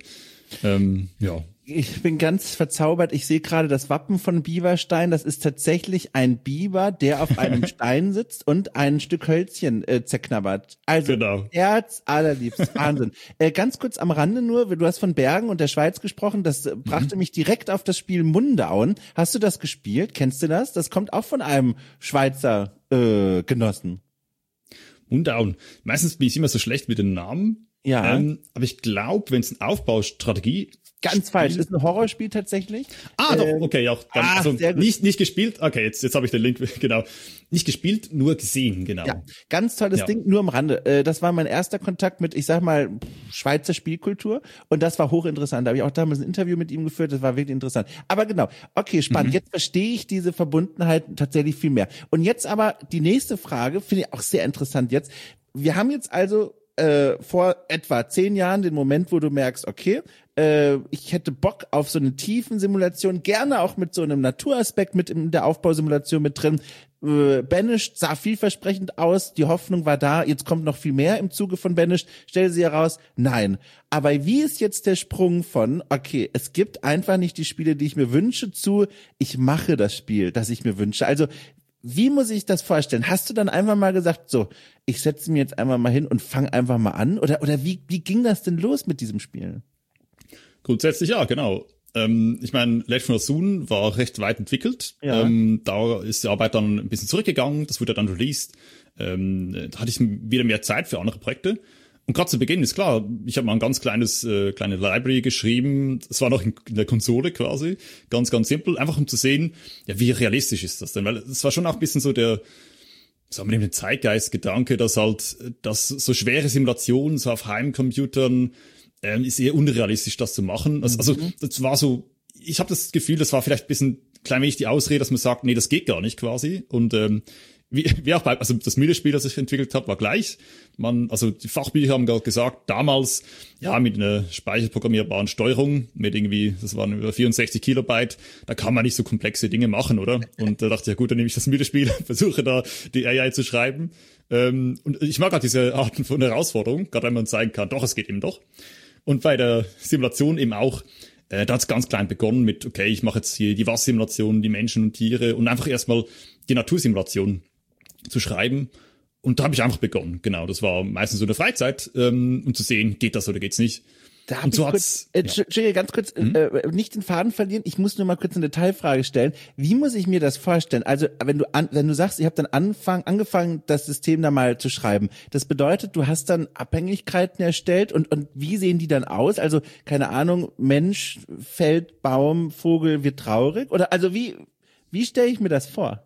Ähm, ja. Ich bin ganz verzaubert. Ich sehe gerade das Wappen von Biberstein. Das ist tatsächlich ein Biber, der auf einem Stein sitzt und ein Stück Hölzchen äh, zerknabbert. Also genau. Herz allerliebst. Wahnsinn. Äh, ganz kurz am Rande nur, du hast von Bergen und der Schweiz gesprochen. Das äh, brachte mhm. mich direkt auf das Spiel Mundauen. Hast du das gespielt? Kennst du das? Das kommt auch von einem Schweizer äh, Genossen. Mundauen. Meistens bin ich immer so schlecht mit den Namen. Ja. Ähm, aber ich glaube, wenn es eine Aufbaustrategie Ganz Spiel. falsch, ist ein Horrorspiel tatsächlich. Ah, ähm, doch, okay, ja. Dann, ah, also sehr gut. nicht nicht gespielt. Okay, jetzt jetzt habe ich den Link, genau. Nicht gespielt, nur gesehen, genau. Ja, ganz tolles ja. Ding, nur am Rande. Äh, das war mein erster Kontakt mit, ich sag mal, Schweizer Spielkultur und das war hochinteressant. Da habe ich auch damals ein Interview mit ihm geführt, das war wirklich interessant. Aber genau, okay, spannend. Mhm. Jetzt verstehe ich diese Verbundenheit tatsächlich viel mehr. Und jetzt aber die nächste Frage, finde ich auch sehr interessant jetzt. Wir haben jetzt also äh, vor etwa zehn Jahren den Moment, wo du merkst, okay, äh, ich hätte Bock auf so eine Tiefensimulation, gerne auch mit so einem Naturaspekt mit in der Aufbausimulation mit drin. Äh, Banished sah vielversprechend aus, die Hoffnung war da, jetzt kommt noch viel mehr im Zuge von Banished, stell sie heraus, nein. Aber wie ist jetzt der Sprung von, okay, es gibt einfach nicht die Spiele, die ich mir wünsche, zu, ich mache das Spiel, das ich mir wünsche. Also wie muss ich das vorstellen? Hast du dann einfach mal gesagt, so, ich setze mir jetzt einfach mal hin und fange einfach mal an? Oder oder wie wie ging das denn los mit diesem Spiel? Grundsätzlich ja, genau. Ähm, ich meine, Legend of Soon war recht weit entwickelt. Ja. Ähm, da ist die Arbeit dann ein bisschen zurückgegangen. Das wurde dann released. Ähm, da hatte ich wieder mehr Zeit für andere Projekte. Und gerade zu Beginn ist klar, ich habe mal ein ganz kleines, äh, kleine Library geschrieben. Das war noch in, in der Konsole quasi. Ganz, ganz simpel. Einfach um zu sehen, ja, wie realistisch ist das denn? Weil es war schon auch ein bisschen so der, sagen wir den Zeitgeist-Gedanke, dass halt, dass so schwere Simulationen so auf Heimcomputern, ähm, ist eher unrealistisch, das zu machen. Also, also das war so, ich habe das Gefühl, das war vielleicht ein bisschen klein wenig die Ausrede, dass man sagt, nee, das geht gar nicht quasi. Und ähm, wie, wie auch bei, also das Mühle-Spiel, das ich entwickelt habe, war gleich. Man, also die Fachbücher haben gerade gesagt, damals, ja, mit einer speicherprogrammierbaren Steuerung, mit irgendwie, das waren über vierundsechzig Kilobyte, da kann man nicht so komplexe Dinge machen, oder? Und da dachte ich, ja gut, dann nehme ich das Mühle-Spiel, versuche da die A I zu schreiben. Ähm, und ich mag halt diese Arten von Herausforderung, gerade wenn man zeigen kann, doch, es geht eben doch. Und bei der Simulation eben auch, äh, da hat es ganz klein begonnen mit, okay, ich mache jetzt hier die Wassersimulation, die Menschen und Tiere und einfach erstmal die Natursimulation zu schreiben. Und da habe ich einfach begonnen. Genau, das war meistens so eine Freizeit, ähm, um zu sehen, geht das oder geht's nicht. Da und so ich kurz, hat's, äh, Entschuldige, ganz kurz, mhm. äh, nicht den Faden verlieren. Ich muss nur mal kurz eine Detailfrage stellen. Wie muss ich mir das vorstellen? Also, wenn du an, wenn du sagst, ich habe dann anfang, angefangen, das System da mal zu schreiben, das bedeutet, du hast dann Abhängigkeiten erstellt und und wie sehen die dann aus? Also, keine Ahnung, Mensch fällt, Baum, Vogel wird traurig oder also wie wie stelle ich mir das vor?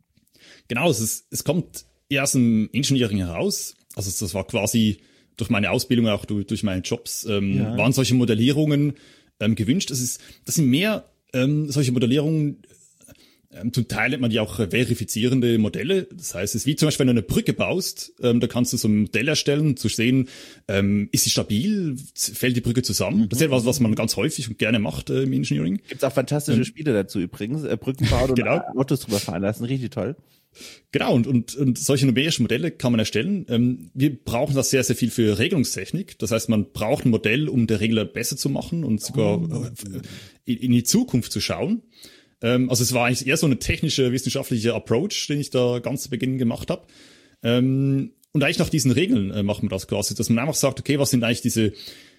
Genau, es ist, es kommt erst im Engineering heraus. Also das war quasi durch meine Ausbildung, auch durch, durch meine Jobs, ähm, ja. waren solche Modellierungen ähm, gewünscht. Das ist, das sind mehr ähm, solche Modellierungen. Ähm, zum Teil nennt man die auch verifizierende Modelle. Das heißt, es ist wie zum Beispiel, wenn du eine Brücke baust, ähm, da kannst du so ein Modell erstellen, zu sehen, ähm, ist sie stabil, fällt die Brücke zusammen. Mhm. Das ist etwas, was man ganz häufig und gerne macht äh, im Engineering. Gibt's auch fantastische ähm, Spiele dazu übrigens, äh, Brücken bauen genau. und Autos drüber fahren lassen, richtig toll. Genau, und, und, und solche numerischen Modelle kann man erstellen. Ähm, wir brauchen das sehr, sehr viel für Regelungstechnik. Das heißt, man braucht ein Modell, um den Regler besser zu machen und sogar oh. in, in die Zukunft zu schauen. Ähm, also es war eigentlich eher so eine technische, wissenschaftliche Approach, den ich da ganz zu Beginn gemacht habe. Ähm, und eigentlich nach diesen Regeln äh, machen wir das quasi, dass man einfach sagt, okay, was sind eigentlich diese,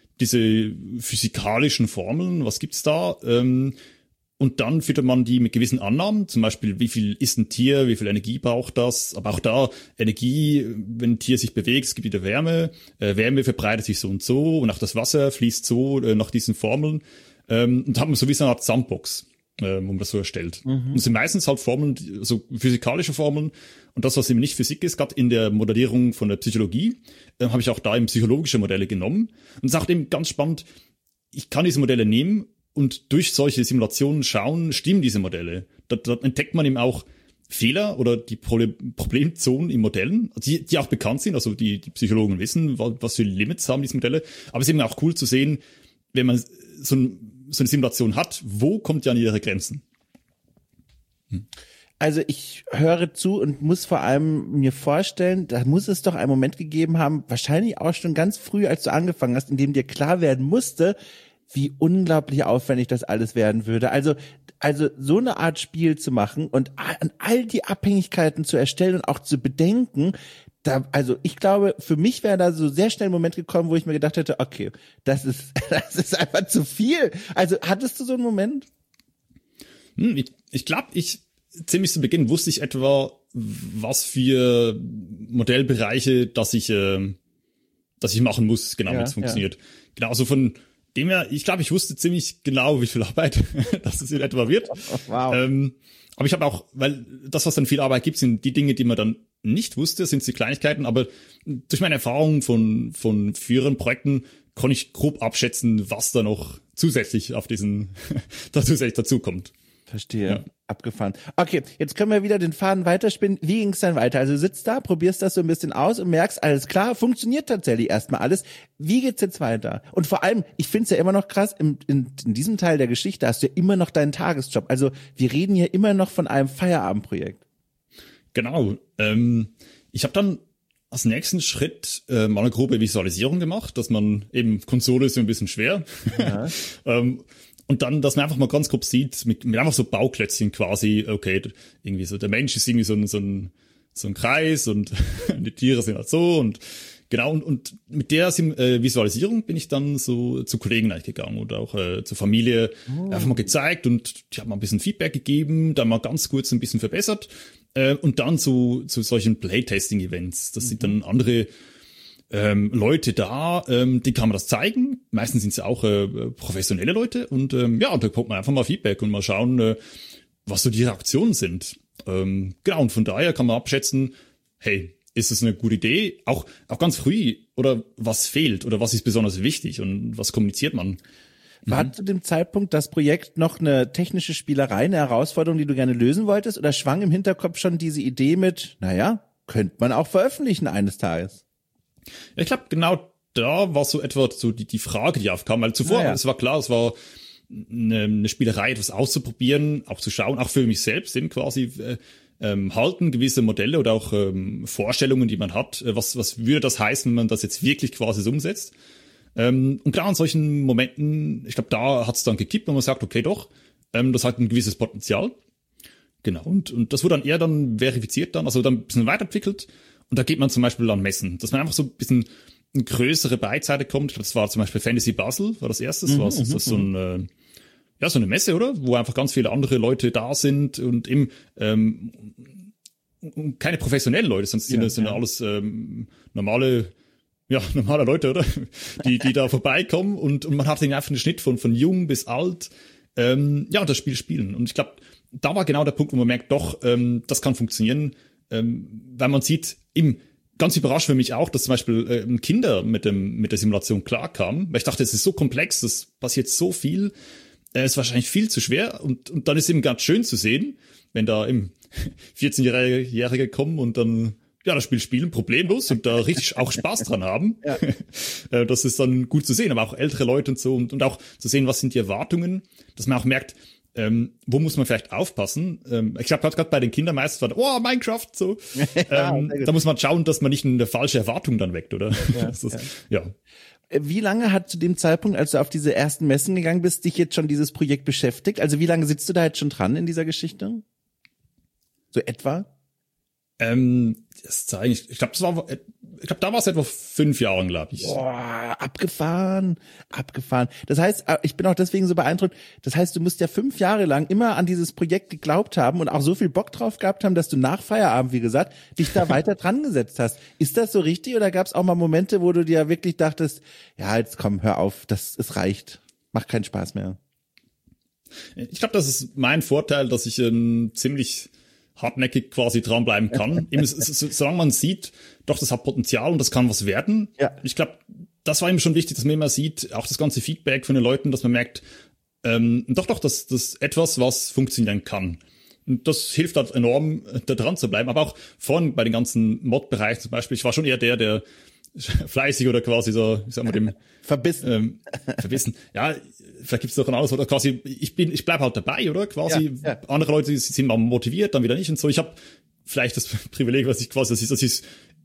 diese physikalischen Formeln, was gibt's da? Ähm, Und dann füttert man die mit gewissen Annahmen, zum Beispiel, wie viel ist ein Tier, wie viel Energie braucht das, aber auch da Energie, wenn ein Tier sich bewegt, es gibt wieder Wärme, äh, Wärme verbreitet sich so und so und auch das Wasser fließt so äh, nach diesen Formeln ähm, und da hat man so wie so eine Art Sandbox, äh, wo man das so erstellt. Mhm. Und es sind meistens halt Formeln, so physikalische Formeln und das, was eben nicht Physik ist, gerade in der Modellierung von der Psychologie, äh, habe ich auch da eben psychologische Modelle genommen und es ist auch eben ganz spannend, ich kann diese Modelle nehmen und durch solche Simulationen schauen, stimmen diese Modelle. Da, da entdeckt man eben auch Fehler oder die Problemzonen in Modellen, die, die auch bekannt sind, also die, die Psychologen wissen, was für Limits haben diese Modelle. Aber es ist eben auch cool zu sehen, wenn man so, ein, so eine Simulation hat, wo kommt ja an ihre Grenzen? Hm. Also ich höre zu und muss vor allem mir vorstellen, da muss es doch einen Moment gegeben haben, wahrscheinlich auch schon ganz früh, als du angefangen hast, in dem dir klar werden musste, wie unglaublich aufwendig das alles werden würde. Also, also so eine Art Spiel zu machen und an all die Abhängigkeiten zu erstellen und auch zu bedenken, da, also ich glaube, für mich wäre da so sehr schnell ein Moment gekommen, wo ich mir gedacht hätte, okay, das ist, das ist einfach zu viel. Also hattest du so einen Moment? Hm, ich ich glaube, ich ziemlich zu Beginn wusste ich etwa, was für Modellbereiche, dass ich, äh, dass ich machen muss, genau, ja, wie es funktioniert. Ja. Genau, also von dem her, ich glaube, ich wusste ziemlich genau, wie viel Arbeit das in etwa wird. Wow. Ähm, aber ich habe auch, weil das, was dann viel Arbeit gibt, sind die Dinge, die man dann nicht wusste, sind die Kleinigkeiten. Aber durch meine Erfahrung von von früheren Projekten kann ich grob abschätzen, was da noch zusätzlich auf diesen, da zusätzlich dazukommt. Verstehe. Ja. Abgefahren. Okay, jetzt können wir wieder den Faden weiterspinnen. Wie ging es dann weiter? Also du sitzt da, probierst das so ein bisschen aus und merkst, alles klar, funktioniert tatsächlich erstmal alles. Wie geht's jetzt weiter? Und vor allem, ich finde es ja immer noch krass, in, in, in diesem Teil der Geschichte hast du ja immer noch deinen Tagesjob. Also wir reden hier immer noch von einem Feierabendprojekt. Genau. Ähm, ich habe dann als nächsten Schritt äh, mal eine grobe Visualisierung gemacht, dass man eben, Konsole ist so ein bisschen schwer. Ja. ähm, Und dann, dass man einfach mal ganz grob sieht, mit, mit einfach so Bauklötzchen quasi, okay, irgendwie so, der Mensch ist irgendwie so ein, so ein, so ein Kreis und die Tiere sind halt so und genau, und, und mit der äh, Visualisierung bin ich dann so zu Kollegen eigentlich gegangen und auch äh, zur Familie oh. einfach mal gezeigt und die haben mal ein bisschen Feedback gegeben, dann mal ganz kurz ein bisschen verbessert äh, und dann zu, zu solchen Playtesting-Events, das mhm. sind dann andere Ähm, Leute da, ähm, die kann man das zeigen. Meistens sind es ja auch äh, professionelle Leute und ähm, ja, da kommt man einfach mal Feedback und mal schauen, äh, was so die Reaktionen sind. Ähm, genau, und von daher kann man abschätzen, hey, ist das eine gute Idee? Auch auch ganz früh, oder was fehlt oder was ist besonders wichtig und was kommuniziert man? War mhm. zu dem Zeitpunkt das Projekt noch eine technische Spielerei, eine Herausforderung, die du gerne lösen wolltest, oder schwang im Hinterkopf schon diese Idee mit, naja, könnte man auch veröffentlichen eines Tages? Ja, ich glaube, genau da war so etwa so die, die Frage, die aufkam, weil zuvor, es ja. war klar, es war eine, eine Spielerei, etwas auszuprobieren, auch zu schauen, auch für mich selbst eben quasi äh, ähm, halten gewisse Modelle oder auch ähm, Vorstellungen, die man hat, äh, was, was würde das heißen, wenn man das jetzt wirklich quasi so umsetzt. Ähm, und klar, in solchen Momenten, ich glaube, da hat es dann gekippt, wenn man sagt, okay, doch, ähm, das hat ein gewisses Potenzial. Genau, und, und das wurde dann eher dann verifiziert dann, also dann ein bisschen weiterentwickelt. Und da geht man zum Beispiel an Messen, dass man einfach so ein bisschen eine größere Breitseite kommt. Das war zum Beispiel Fantasy Basel, war das erste. Das war das ist so ein, äh, ja, so eine Messe, oder? Wo einfach ganz viele andere Leute da sind und eben ähm, keine professionellen Leute, sonst sind ja, das sind ja alles ähm, normale, ja, normale Leute, oder? Die, die da vorbeikommen und, und man hat einfach einen Schnitt von, von jung bis alt, ähm, ja, das Spiel spielen. Und ich glaube, da war genau der Punkt, wo man merkt, doch, ähm, das kann funktionieren. Ähm, weil man sieht, eben ganz überrascht für mich auch, dass zum Beispiel äh, Kinder mit dem mit der Simulation klarkamen, weil ich dachte, es ist so komplex, das passiert so viel, es äh, ist wahrscheinlich viel zu schwer und und dann ist eben ganz schön zu sehen, wenn da eben vierzehnjährige kommen und dann ja das Spiel spielen problemlos und da richtig auch Spaß dran haben. Ja. äh, das ist dann gut zu sehen, aber auch ältere Leute und so und und auch zu sehen, was sind die Erwartungen, dass man auch merkt, Ähm, wo muss man vielleicht aufpassen? Ähm, ich glaube, gerade bei den Kindern meistens war, oh, Minecraft, so. ja, ähm, da muss man schauen, dass man nicht eine falsche Erwartung dann weckt, oder? Ja, das ist, ja. ja. Wie lange hat zu dem Zeitpunkt, als du auf diese ersten Messen gegangen bist, dich jetzt schon dieses Projekt beschäftigt? Also wie lange sitzt du da jetzt schon dran in dieser Geschichte? So etwa? Ähm, das ist eigentlich, ich glaube, das war, ich glaube, da war es etwa fünf Jahre, glaube ich. Boah, abgefahren, abgefahren. Das heißt, ich bin auch deswegen so beeindruckt. Das heißt, du musst ja fünf Jahre lang immer an dieses Projekt geglaubt haben und auch so viel Bock drauf gehabt haben, dass du nach Feierabend, wie gesagt, dich da weiter dran gesetzt hast. Ist das so richtig oder gab es auch mal Momente, wo du dir wirklich dachtest, ja, jetzt komm, hör auf, das, es reicht, macht keinen Spaß mehr? Ich glaube, das ist mein Vorteil, dass ich ähm, ziemlich hartnäckig quasi dranbleiben kann. Eben, solange man sieht, doch, das hat Potenzial und das kann was werden. Ja. Ich glaube, das war ihm schon wichtig, dass man immer sieht, auch das ganze Feedback von den Leuten, dass man merkt, ähm, doch, doch, das, das ist etwas, was funktionieren kann. Und das hilft halt enorm, da dran zu bleiben. Aber auch vorhin bei den ganzen Mod-Bereichen zum Beispiel, ich war schon eher der, der fleißig oder quasi so, ich sag mal, dem Verbissen. Ähm, verbissen. Ja, vielleicht gibt's doch ein anderes, oder quasi, ich bin, ich bleib halt dabei, oder? Quasi, ja, ja. Andere Leute sind mal motiviert, dann wieder nicht und so. Ich habe vielleicht das Privileg, was ich quasi, das ist, das ist,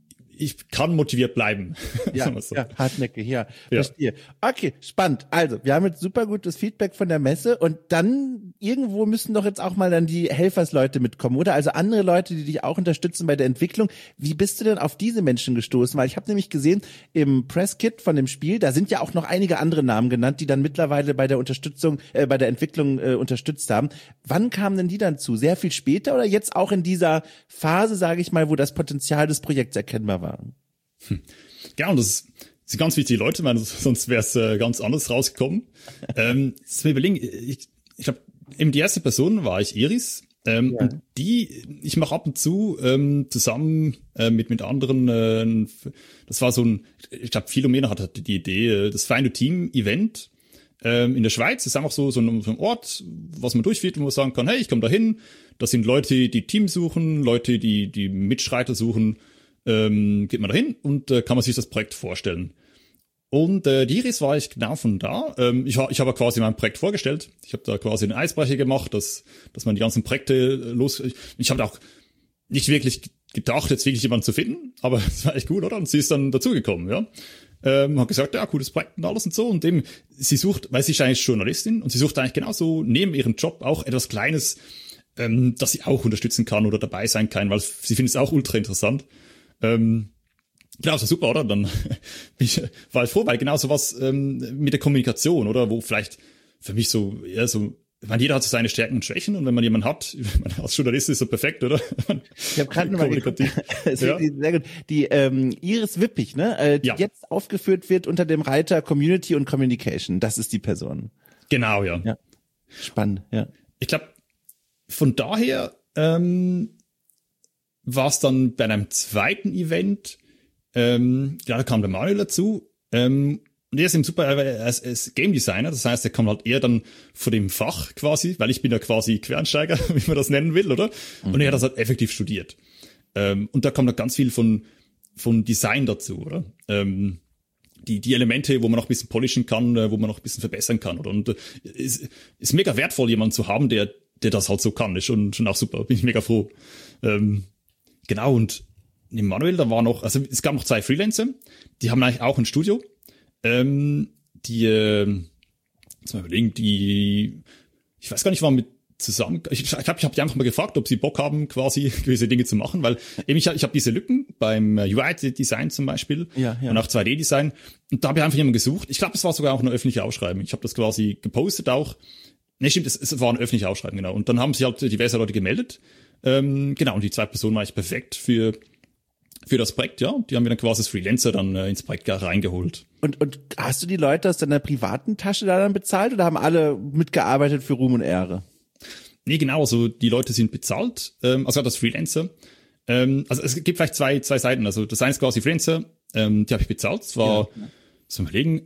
ich kann motiviert bleiben. Ja, so. ja, hartnäckig, ja, ja. Verstehe. Okay, spannend. Also, wir haben jetzt super gutes Feedback von der Messe und dann irgendwo müssen doch jetzt auch mal dann die Helfersleute mitkommen, oder? Also andere Leute, die dich auch unterstützen bei der Entwicklung. Wie bist du denn auf diese Menschen gestoßen? Weil ich habe nämlich gesehen, im Presskit von dem Spiel, da sind ja auch noch einige andere Namen genannt, die dann mittlerweile bei der Unterstützung, äh, bei der Entwicklung äh, unterstützt haben. Wann kamen denn die dann zu? Sehr viel später oder jetzt auch in dieser Phase, sage ich mal, wo das Potenzial des Projekts erkennbar war? Hm. Ja, und das sind ganz wichtige Leute, meine, sonst wäre es äh, ganz anders rausgekommen. ähm, das mir überlegen, ich, ich habe eben die erste Person war ich Iris. Ähm, ja. Und die, ich mache ab und zu ähm, zusammen äh, mit mit anderen, äh, das war so ein, ich glaube Philomena hatte die Idee, äh, das Find a Team Event ähm, in der Schweiz. Das ist einfach so, so, ein, so ein Ort, was man durchführt, wo man sagen kann, hey, ich komme da hin. Das sind Leute, die Team suchen, Leute, die die Mitstreiter suchen. Ähm, geht man da hin und äh, kann man sich das Projekt vorstellen. Und äh, die Iris war ich genau von da. Ähm, ich ich habe quasi mein Projekt vorgestellt. Ich habe da quasi eine Eisbrecher gemacht, dass dass man die ganzen Projekte los. Ich, ich habe auch nicht wirklich gedacht, jetzt wirklich jemanden zu finden, aber es war echt cool, oder? Und sie ist dann dazugekommen, ja. Ähm, hat gesagt, ja, cooles Projekt und alles und so. Und eben, sie sucht, weil sie ist eigentlich Journalistin und sie sucht eigentlich genauso neben ihrem Job auch etwas Kleines, ähm, dass sie auch unterstützen kann oder dabei sein kann, weil sie findet es auch ultra interessant. Ähm, genau, so super, oder? Dann bin ich, war ich froh, weil genau so was ähm, mit der Kommunikation, oder? Wo vielleicht für mich so eher so, ich meine, jeder hat so seine Stärken und Schwächen und wenn man jemanden hat, ich meine, als Journalist ist so perfekt, oder? Ich habe gerade mal geguckt. Ja. Sehr gut. Die ähm, Iris Wippig, ne? Äh, die ja. jetzt aufgeführt wird unter dem Reiter Community und Communication. Das ist die Person. Genau, ja. ja. Spannend, ja. Ich glaube, von daher ähm, war es dann bei einem zweiten Event, ähm, ja, da kam der Manuel dazu, ähm, und er ist eben super, er ist, er ist Game Designer, das heißt, er kommt halt eher dann von dem Fach quasi, weil ich bin ja quasi Quereinsteiger, wie man das nennen will, oder? Mhm. Und er hat das halt effektiv studiert. Ähm, und da kommt halt ganz viel von, von Design dazu, oder? Ähm, die, die Elemente, wo man noch ein bisschen polischen kann, wo man noch ein bisschen verbessern kann, oder? Und es äh, ist, ist mega wertvoll, jemanden zu haben, der, der das halt so kann, ist schon, schon auch super, bin ich mega froh. Ähm, genau, und neben Manuel, da war noch, also es gab noch zwei Freelancer, die haben eigentlich auch ein Studio, ähm, die, äh, jetzt mal überlegen, die, ich weiß gar nicht, waren mit zusammen, ich glaube, ich habe hab die einfach mal gefragt, ob sie Bock haben, quasi gewisse Dinge zu machen, weil eben ich, ich habe diese Lücken beim U I-Design zum Beispiel ja, ja. und auch zwei D-Design und da habe ich einfach jemanden gesucht. Ich glaube, es war sogar auch eine öffentliche Ausschreibung. Ich habe das quasi gepostet auch. Ne, stimmt, es, es war eine öffentliche Ausschreibung, genau. Und dann haben sich halt diverse Leute gemeldet. Ähm, genau, und die zwei Personen war ich perfekt für für das Projekt, ja. Die haben wir dann quasi als Freelancer dann äh, ins Projekt reingeholt. Und, und hast du die Leute aus deiner privaten Tasche da dann bezahlt oder haben alle mitgearbeitet für Ruhm und Ehre? Nee, genau, also die Leute sind bezahlt, ähm, also das Freelancer. Ähm, also es gibt vielleicht zwei zwei Seiten. Also das eine ist quasi Freelancer, ähm, die habe ich bezahlt. Das war, ja, ja. zum Überlegen,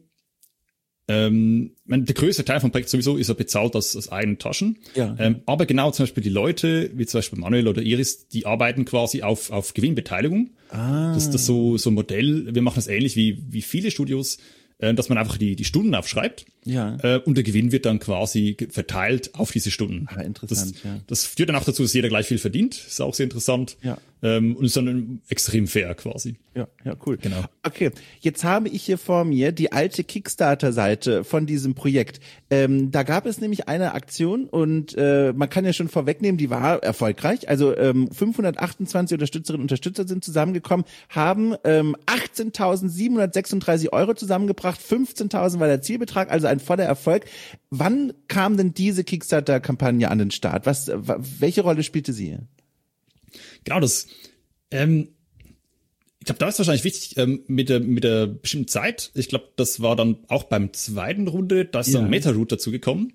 ähm, mein, der größte Teil vom Projekt sowieso ist er bezahlt aus, aus eigenen Taschen. Ja. Ähm, aber genau zum Beispiel die Leute, wie zum Beispiel Manuel oder Iris, die arbeiten quasi auf auf Gewinnbeteiligung. Ah. Das ist das so so ein Modell. Wir machen das ähnlich wie wie viele Studios, äh, dass man einfach die die Stunden aufschreibt. Ja. Äh, und der Gewinn wird dann quasi verteilt auf diese Stunden. Ah, interessant, das, ja. Das führt dann auch dazu, dass jeder gleich viel verdient. Ist auch sehr interessant. Ja. Ähm, und ist dann extrem fair quasi. Ja, ja, cool. Genau. Okay, jetzt habe ich hier vor mir die alte Kickstarter-Seite von diesem Projekt. Ähm, da gab es nämlich eine Aktion und äh, man kann ja schon vorwegnehmen, die war erfolgreich. Also ähm, fünfhundertachtundzwanzig Unterstützerinnen und Unterstützer sind zusammengekommen, haben ähm, achtzehntausendsiebenhundertsechsunddreißig Euro zusammengebracht, fünfzehntausend war der Zielbetrag, also ein voller Erfolg. Wann kam denn diese Kickstarter-Kampagne an den Start? Was, welche Rolle spielte sie? Genau, das, ähm, ich glaube, da ist wahrscheinlich wichtig, ähm, mit der, mit der bestimmten Zeit. Ich glaube, das war dann auch beim zweiten Runde, da ist ja. dann Meta-Root dazu gekommen.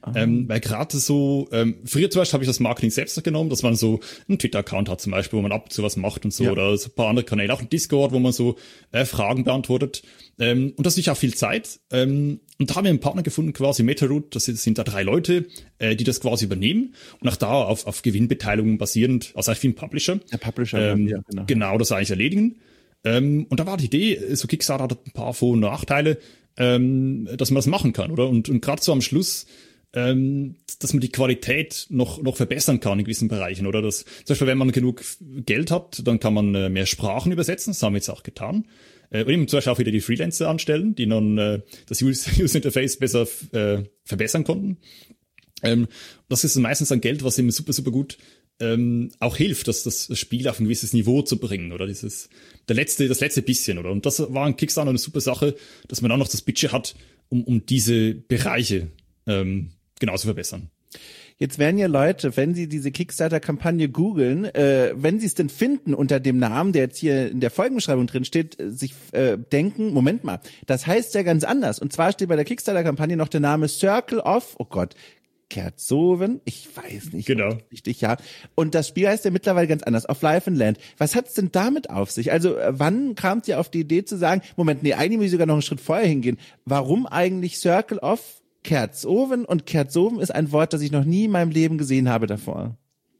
Ähm, weil gerade so, ähm, früher zum Beispiel habe ich das Marketing selbst noch genommen, dass man so einen Twitter-Account hat zum Beispiel, wo man ab und zu was macht und so, ja. Oder so ein paar andere Kanäle, auch ein Discord, wo man so äh, Fragen beantwortet. Ähm, und das ist nicht auch viel Zeit. Ähm, und da haben wir einen Partner gefunden, quasi MetaRoot, das sind, das sind da drei Leute, äh, die das quasi übernehmen und auch da auf, auf Gewinnbeteiligung basierend, also eigentlich wie ein Publisher. Der Publisher, ähm, ja, genau. Genau, das eigentlich erledigen. Ähm, und da war die Idee, so Kickstarter hat ein paar Vor- und Nachteile, ähm, dass man das machen kann, oder? Und, und gerade so am Schluss, ähm, dass man die Qualität noch noch verbessern kann in gewissen Bereichen, oder? Das, zum Beispiel, wenn man genug Geld hat, dann kann man äh, mehr Sprachen übersetzen, das haben wir jetzt auch getan. Äh, und eben zum Beispiel auch wieder die Freelancer anstellen, die dann äh, das User Interface besser äh, verbessern konnten. Ähm, das ist meistens ein Geld, was eben super, super gut ähm, auch hilft, dass das Spiel auf ein gewisses Niveau zu bringen, oder dieses der letzte, das letzte bisschen, oder? Und das war ein Kickstarter eine super Sache, dass man auch noch das Budget hat, um um diese Bereiche ähm, genau zu verbessern. Jetzt werden ja Leute, wenn sie diese Kickstarter-Kampagne googeln, äh, wenn sie es denn finden unter dem Namen, der jetzt hier in der Folgenbeschreibung drin steht, äh, sich äh, denken, Moment mal, das heißt ja ganz anders. Und zwar steht bei der Kickstarter-Kampagne noch der Name Circle of, oh Gott, Kerzoven, ich weiß nicht. Genau. Richtig, ja. Und das Spiel heißt ja mittlerweile ganz anders, Of Life and Land. Was hat's denn damit auf sich? Also äh, wann kamt ihr auf die Idee zu sagen, Moment, nee, eigentlich muss ich sogar noch einen Schritt vorher hingehen. Warum eigentlich Circle of Kerzoven? Und Kerzoven ist ein Wort, das ich noch nie in meinem Leben gesehen habe davor.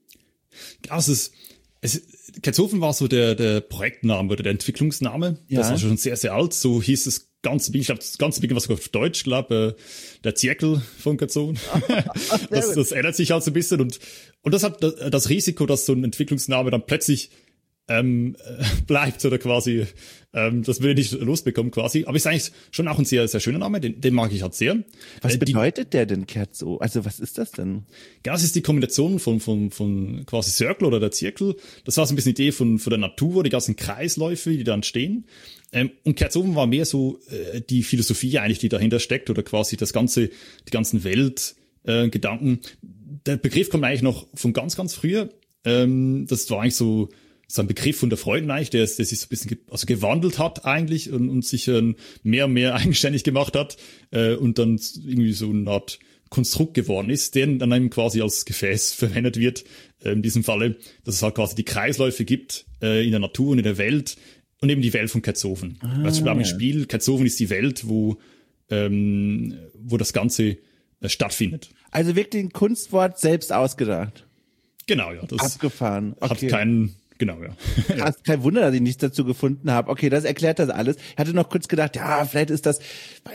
Ja, es ist, es, Kerzoven war so der, der Projektname oder der Entwicklungsname. Ja. Das war schon sehr, sehr alt. So hieß es ganz, ich glaube, das ganze Beginn war sogar auf Deutsch, glaube äh, der Zirkel von Kerzoven. das, das ändert sich halt so ein bisschen und, und das hat das Risiko, dass so ein Entwicklungsname dann plötzlich ähm, bleibt oder quasi, ähm, das will ich nicht losbekommen quasi. Aber ist eigentlich schon auch ein sehr, sehr schöner Name, den, den mag ich halt sehr. Was äh, bedeutet die, der denn, Kerzo? Also was ist das denn? Ja, das ist die Kombination von, von, von quasi Circle oder der Zirkel. Das war so ein bisschen die Idee von, von der Natur, die ganzen Kreisläufe, die da entstehen. Ähm, und Kerzoven war mehr so äh, die Philosophie eigentlich, die dahinter steckt oder quasi das ganze, die ganzen Welt, äh, Gedanken. Der Begriff kommt eigentlich noch von ganz, ganz früher. Ähm, das war eigentlich so, so ein Begriff von der Freuden eigentlich, der, der sich so ein bisschen ge- also gewandelt hat eigentlich und, und sich äh, mehr und mehr eigenständig gemacht hat äh, und dann irgendwie so eine Art Konstrukt geworden ist, der dann eben quasi als Gefäß verwendet wird, äh, in diesem Falle, dass es halt quasi die Kreisläufe gibt äh, in der Natur und in der Welt und eben die Welt von Kerzoven. Ah, also ich glaube, im Spiel, Kerzoven ist die Welt, wo, ähm, wo das Ganze äh, stattfindet. Also wirklich ein Kunstwort selbst ausgedacht. Genau, ja. Das Abgefahren. Okay. Hat keinen, genau, ja. Krass, kein Wunder, dass ich nichts dazu gefunden habe. Okay, das erklärt das alles. Ich hatte noch kurz gedacht, ja, vielleicht ist das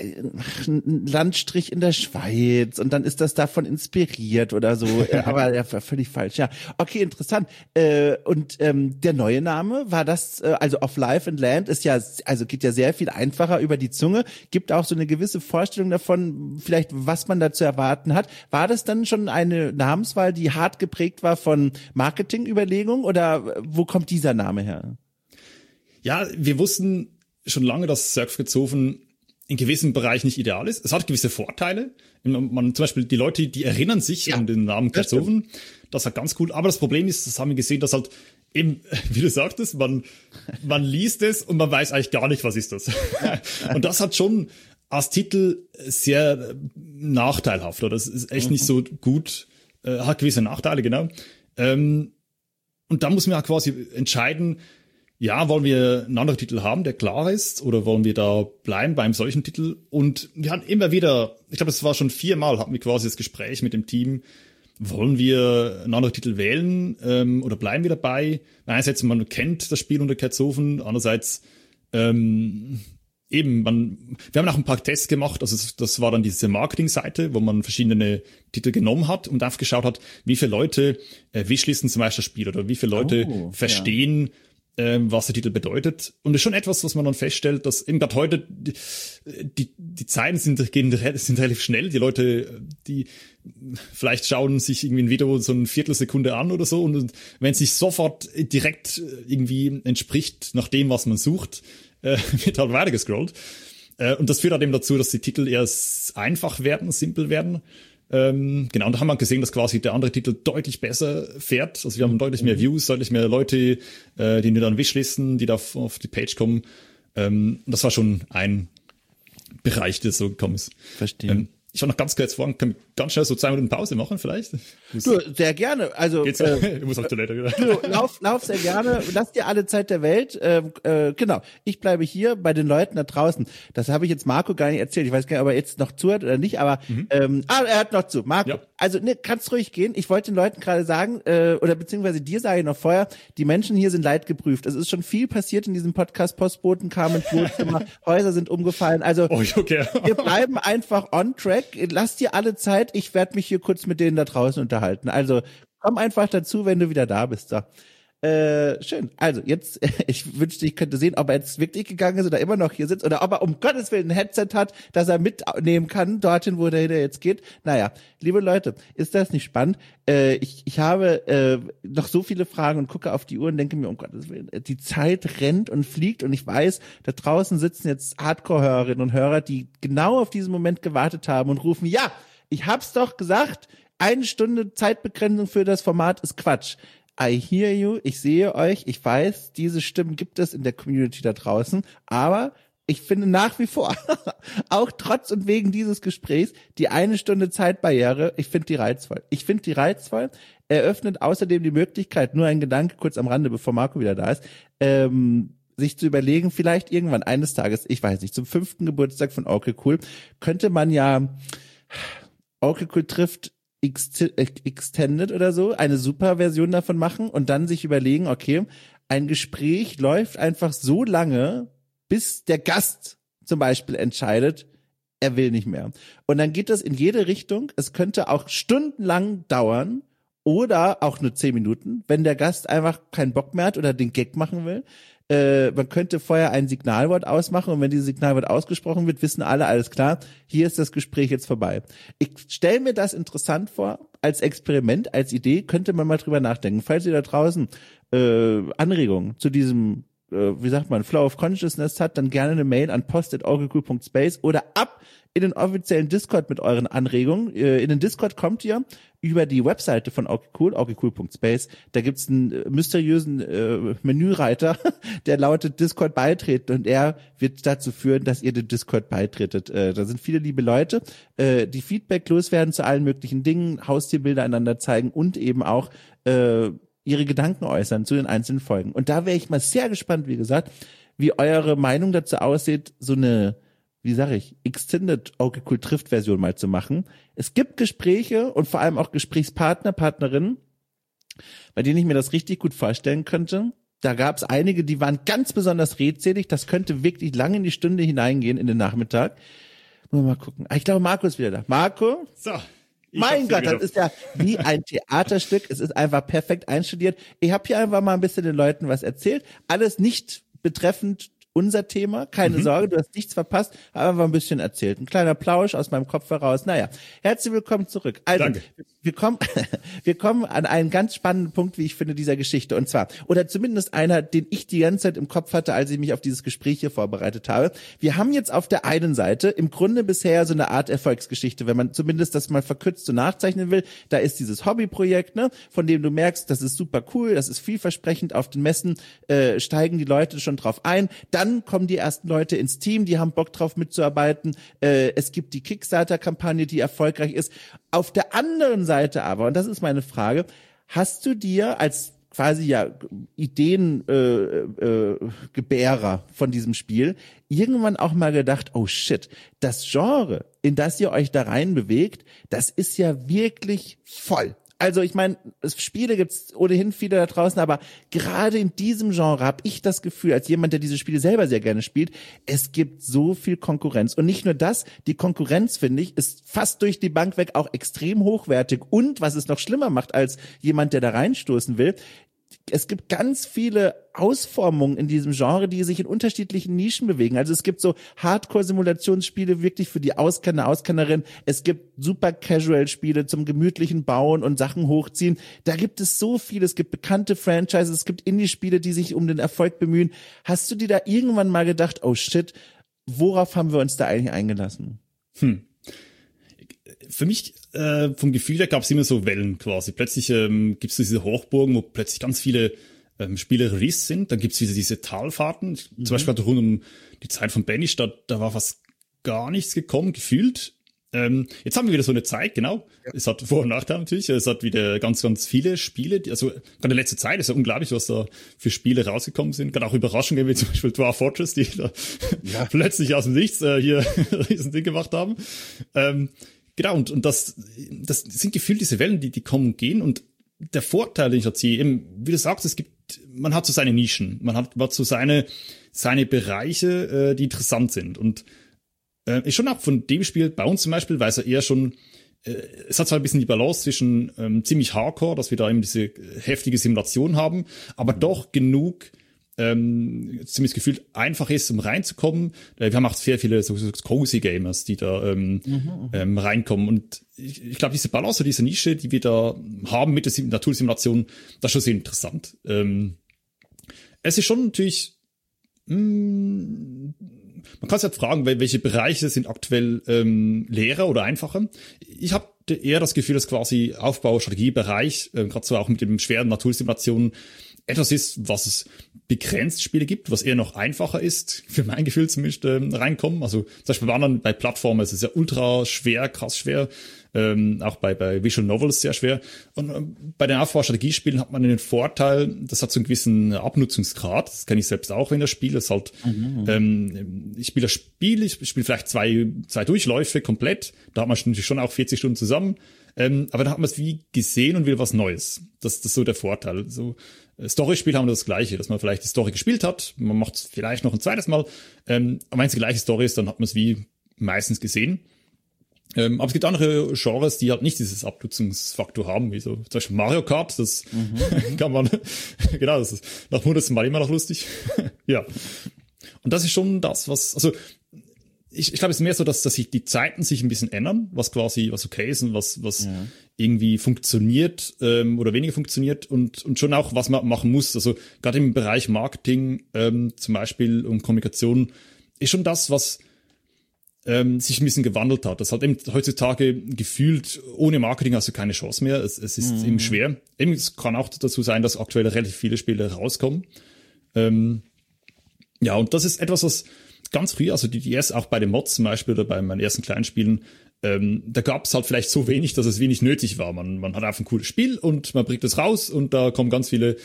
ein Landstrich in der Schweiz und dann ist das davon inspiriert oder so. Aber ja, völlig falsch. Ja, okay, interessant. Und ähm, der neue Name war das, also Of Life and Land ist ja, also geht ja sehr viel einfacher über die Zunge. Gibt auch so eine gewisse Vorstellung davon, vielleicht was man da zu erwarten hat. War das dann schon eine Namenswahl, die hart geprägt war von Marketingüberlegungen oder wo kommt dieser Name her? Ja, wir wussten schon lange, dass Circle of Kerzoven in gewissen Bereichen nicht ideal ist. Es hat gewisse Vorteile. Man, man, zum Beispiel die Leute, die erinnern sich ja an den Namen Kerzoven. Das ist ganz cool. Aber das Problem ist, das haben wir gesehen, dass halt eben, wie du sagtest, man, man liest es und man weiß eigentlich gar nicht, was ist das. Und das hat schon als Titel sehr nachteilhaft. Oder das ist echt nicht so gut. Äh, hat gewisse Nachteile, genau. Ähm, Und da muss man ja quasi entscheiden, ja, wollen wir einen anderen Titel haben, der klar ist, oder wollen wir da bleiben bei einem solchen Titel? Und wir hatten immer wieder, ich glaube, es war schon viermal, hatten wir quasi das Gespräch mit dem Team, wollen wir einen anderen Titel wählen ähm, oder bleiben wir dabei? Einerseits, man kennt das Spiel unter Kerzoven, andererseits ähm, eben, man, wir haben auch ein paar Tests gemacht, also das war dann diese Marketingseite, wo man verschiedene Titel genommen hat und einfach geschaut hat, wie viele Leute äh, Wishlisten zum Beispiel spielen oder wie viele Leute oh, verstehen, ja. ähm, was der Titel bedeutet. Und das ist schon etwas, was man dann feststellt, dass eben gerade heute die, die, die Zeiten sind, gehen, sind relativ schnell. Die Leute, die vielleicht schauen sich irgendwie ein Video so eine Viertelsekunde an oder so und, und wenn es sich sofort direkt irgendwie entspricht nach dem, was man sucht, Äh, wird halt weitergescrollt. Äh, und das führt halt eben dazu, dass die Titel eher einfach werden, simpel werden. Ähm, genau, und da haben wir gesehen, dass quasi der andere Titel deutlich besser fährt. Also wir haben deutlich mehr Views, deutlich mehr Leute, äh, die dann Wishlisten, die da auf, auf die Page kommen. Ähm, das war schon ein Bereich, der so gekommen ist. Verstehe. Ähm, Ich habe noch ganz kurz fragen, kann ich ganz schnell so zwei Minuten Pause machen vielleicht? Du, sehr gerne. Also Geht's, äh, du musst auf Toilette wieder. du, lauf, lauf sehr gerne. Lass dir alle Zeit der Welt. Ähm, äh, genau. Ich bleibe hier bei den Leuten da draußen. Das habe ich jetzt Marco gar nicht erzählt. Ich weiß gar nicht, ob er jetzt noch zuhört oder nicht. Aber mhm. ähm, ah, er hört noch zu. Marco. Ja. Also ne, kannst ruhig gehen. Ich wollte den Leuten gerade sagen, äh, oder beziehungsweise dir sage ich noch vorher, die Menschen hier sind leidgeprüft. Es ist schon viel passiert in diesem Podcast. Postboten kamen ins Wohnzimmer, Häuser sind umgefallen. Also oh, okay. wir bleiben einfach on track. Lass dir alle Zeit. Ich werde mich hier kurz mit denen da draußen unterhalten. Also komm einfach dazu, wenn du wieder da bist. So. Äh, schön. Also jetzt, ich wünschte, ich könnte sehen, ob er jetzt wirklich gegangen ist oder immer noch hier sitzt oder ob er um Gottes Willen ein Headset hat, das er mitnehmen kann, dorthin, wo der jetzt geht. Naja, liebe Leute, ist das nicht spannend? Äh, ich, ich habe äh, noch so viele Fragen und gucke auf die Uhr und denke mir, um Gottes Willen, die Zeit rennt und fliegt und ich weiß, da draußen sitzen jetzt Hardcore-Hörerinnen und Hörer, die genau auf diesen Moment gewartet haben und rufen, ja, ich hab's doch gesagt, eine Stunde Zeitbegrenzung für das Format ist Quatsch. I hear you, ich sehe euch, ich weiß, diese Stimmen gibt es in der Community da draußen, aber ich finde nach wie vor, auch trotz und wegen dieses Gesprächs, die eine Stunde Zeitbarriere, ich finde die reizvoll. Ich finde die reizvoll, eröffnet außerdem die Möglichkeit, nur ein Gedanke kurz am Rande, bevor Marco wieder da ist, ähm, sich zu überlegen, vielleicht irgendwann eines Tages, ich weiß nicht, zum fünften Geburtstag von Okay Cool, könnte man ja Okay Cool trifft Extended oder so, eine super Version davon machen und dann sich überlegen, okay, ein Gespräch läuft einfach so lange, bis der Gast zum Beispiel entscheidet, er will nicht mehr. Und dann geht das in jede Richtung. Es könnte auch stundenlang dauern oder auch nur zehn Minuten, wenn der Gast einfach keinen Bock mehr hat oder den Gag machen will. Äh, man könnte vorher ein Signalwort ausmachen und wenn dieses Signalwort ausgesprochen wird, wissen alle, alles klar, hier ist das Gespräch jetzt vorbei. Ich stelle mir das interessant vor, als Experiment, als Idee, könnte man mal drüber nachdenken. Falls ihr da draußen äh, Anregungen zu diesem, äh, wie sagt man, Flow of Consciousness hat, dann gerne eine Mail an post at orgelcool punkt space oder ab in den offiziellen Discord mit euren Anregungen. Äh, in den Discord kommt ihr über die Webseite von orgelcool, orgelcool punkt space. Da gibt's einen äh, mysteriösen äh, Menüreiter, der lautet Discord beitreten und er wird dazu führen, dass ihr den Discord beitretet. Äh, da sind viele liebe Leute, äh, die Feedback loswerden zu allen möglichen Dingen, Haustierbilder einander zeigen und eben auch äh, ihre Gedanken äußern zu den einzelnen Folgen. Und da wäre ich mal sehr gespannt, wie gesagt, wie eure Meinung dazu aussieht, so eine, wie sage ich, Extended Okay Cool trifft Version mal zu machen. Es gibt Gespräche und vor allem auch Gesprächspartner, Partnerinnen, bei denen ich mir das richtig gut vorstellen könnte. Da gab es einige, die waren ganz besonders redselig. Das könnte wirklich lange in die Stunde hineingehen, in den Nachmittag. Mal, mal gucken. Ich glaube, Marco ist wieder da. Marco? So. Mein Gott, das ist ja wie ein Theaterstück. Es ist einfach perfekt einstudiert. Ich habe hier einfach mal ein bisschen den Leuten was erzählt. Alles nicht betreffend unser Thema. Keine mhm. Sorge, du hast nichts verpasst, aber einfach ein bisschen erzählt. Ein kleiner Plausch aus meinem Kopf heraus. Naja, herzlich willkommen zurück. Also, Danke. wir kommen, wir kommen an einen ganz spannenden Punkt, wie ich finde, dieser Geschichte. Und zwar, oder zumindest einer, den ich die ganze Zeit im Kopf hatte, als ich mich auf dieses Gespräch hier vorbereitet habe. Wir haben jetzt auf der einen Seite im Grunde bisher so eine Art Erfolgsgeschichte, wenn man zumindest das mal verkürzt so nachzeichnen will. Da ist dieses Hobbyprojekt, ne, von dem du merkst, das ist super cool, das ist vielversprechend. Auf den Messen äh, steigen die Leute schon drauf ein. Dann kommen die ersten Leute ins Team, die haben Bock drauf mitzuarbeiten. Äh, es gibt die Kickstarter-Kampagne, die erfolgreich ist. Auf der anderen Seite aber, und das ist meine Frage, hast du dir als quasi ja Ideengebärer äh, äh, Gebärer von diesem Spiel irgendwann auch mal gedacht, oh shit, das Genre, in das ihr euch da rein bewegt, das ist ja wirklich voll. Also ich meine, Spiele gibt's ohnehin viele da draußen, aber gerade in diesem Genre habe ich das Gefühl, als jemand, der diese Spiele selber sehr gerne spielt, es gibt so viel Konkurrenz. Und nicht nur das, die Konkurrenz, finde ich, ist fast durch die Bank weg auch extrem hochwertig. Und was es noch schlimmer macht als jemand, der da reinstoßen will, es gibt ganz viele Ausformungen in diesem Genre, die sich in unterschiedlichen Nischen bewegen. Also es gibt so Hardcore-Simulationsspiele wirklich für die Auskenner, Auskennerin. Es gibt super Casual-Spiele zum gemütlichen Bauen und Sachen hochziehen. Da gibt es so viel. Es gibt bekannte Franchises, es gibt Indie-Spiele, die sich um den Erfolg bemühen. Hast du dir da irgendwann mal gedacht, oh shit, worauf haben wir uns da eigentlich eingelassen? Hm. Für mich, äh, vom Gefühl her, gab es immer so Wellen quasi. Plötzlich ähm, gibt es diese Hochburgen, wo plötzlich ganz viele ähm, Spiele released sind. Dann gibt es wieder diese Talfahrten. Mhm. Zum Beispiel rund um die Zeit von Banish, da, da war fast gar nichts gekommen, gefühlt. Ähm, jetzt haben wir wieder so eine Zeit, genau. Ja. Es hat Vor- und Nachteile natürlich. Es hat wieder ganz, ganz viele Spiele. Die, also gerade in der letzten Zeit ist ja unglaublich, was da für Spiele rausgekommen sind. Gerade auch Überraschungen, wie zum Beispiel Dwarf Fortress, die da ja. plötzlich aus dem Nichts äh, hier ein riesen Ding gemacht haben. Ähm, genau, und, und das, das sind gefühlt diese Wellen, die, die kommen und gehen. Und der Vorteil, den ich erziehe, eben, wie du sagst, es gibt, man hat so seine Nischen, man hat, man hat so seine, seine Bereiche, äh, die interessant sind. Und Äh, ist schon auch von dem Spiel, bei uns zum Beispiel, weil es ja eher schon, äh, es hat zwar ein bisschen die Balance zwischen ähm, ziemlich Hardcore, dass wir da eben diese heftige Simulation haben, aber doch genug, ähm, ziemlich gefühlt einfach ist, um reinzukommen. Äh, wir haben auch sehr viele so, so cozy Gamers, die da ähm, mhm. ähm, reinkommen. Und ich, ich glaube, diese Balance, diese Nische, die wir da haben mit der Sim- Natursimulation, das ist schon sehr interessant. Ähm, es ist schon natürlich, mh, man kann sich halt fragen, welche Bereiche sind aktuell ähm, leerer oder einfacher. Ich habe eher das Gefühl, dass quasi Aufbau-Strategiebereich, äh, gerade so auch mit dem schweren Natursimulationen, etwas ist, was es begrenzt Spiele gibt, was eher noch einfacher ist, für mein Gefühl zumindest, ähm, reinkommen. Also zum Beispiel bei anderen, bei Plattformen ist es ja ultra schwer, krass schwer. Ähm, auch bei, bei Visual Novels sehr schwer. Und ähm, bei den Aufbau-Strategiespielen hat man den Vorteil, das hat so einen gewissen Abnutzungsgrad. Das kenne ich selbst auch, wenn das Spiel ist halt, mhm. ähm, ich spiele das Spiel, ich spiele vielleicht zwei, zwei Durchläufe komplett. Da hat man natürlich schon auch vierzig Stunden zusammen. Ähm, aber da hat man es wie gesehen und will was Neues. Das, das ist so der Vorteil. So, Story-Spiel haben wir das Gleiche, dass man vielleicht die Story gespielt hat. Man macht es vielleicht noch ein zweites Mal. Ähm, aber wenn es die gleiche Story ist, dann hat man es wie meistens gesehen. Ähm, aber es gibt andere Genres, die halt nicht dieses Abnutzungsfaktor haben, wie so zum Beispiel Mario Kart, das mhm. kann man, genau, das ist nach hundertsten Mal immer noch lustig. Ja. Und das ist schon das, was, also ich, ich glaube, es ist mehr so, dass, dass sich die Zeiten sich ein bisschen ändern, was quasi, was okay ist und was, was ja. irgendwie funktioniert ähm, oder weniger funktioniert und, und schon auch, was man machen muss. Also gerade im Bereich Marketing ähm, zum Beispiel und Kommunikation ist schon das, was ähm, sich ein bisschen gewandelt hat. Das hat eben heutzutage gefühlt, ohne Marketing hast du keine Chance mehr. Es, es ist mhm. eben schwer. Eben, es kann auch dazu sein, dass aktuell relativ viele Spiele rauskommen. Ähm, ja, und das ist etwas, was ganz früh, also die, die erst auch bei den Mods zum Beispiel oder bei meinen ersten kleinen Spielen, ähm, da gab es halt vielleicht so wenig, dass es wenig nötig war. Man, man hat einfach ein cooles Spiel und man bringt es raus und da kommen ganz viele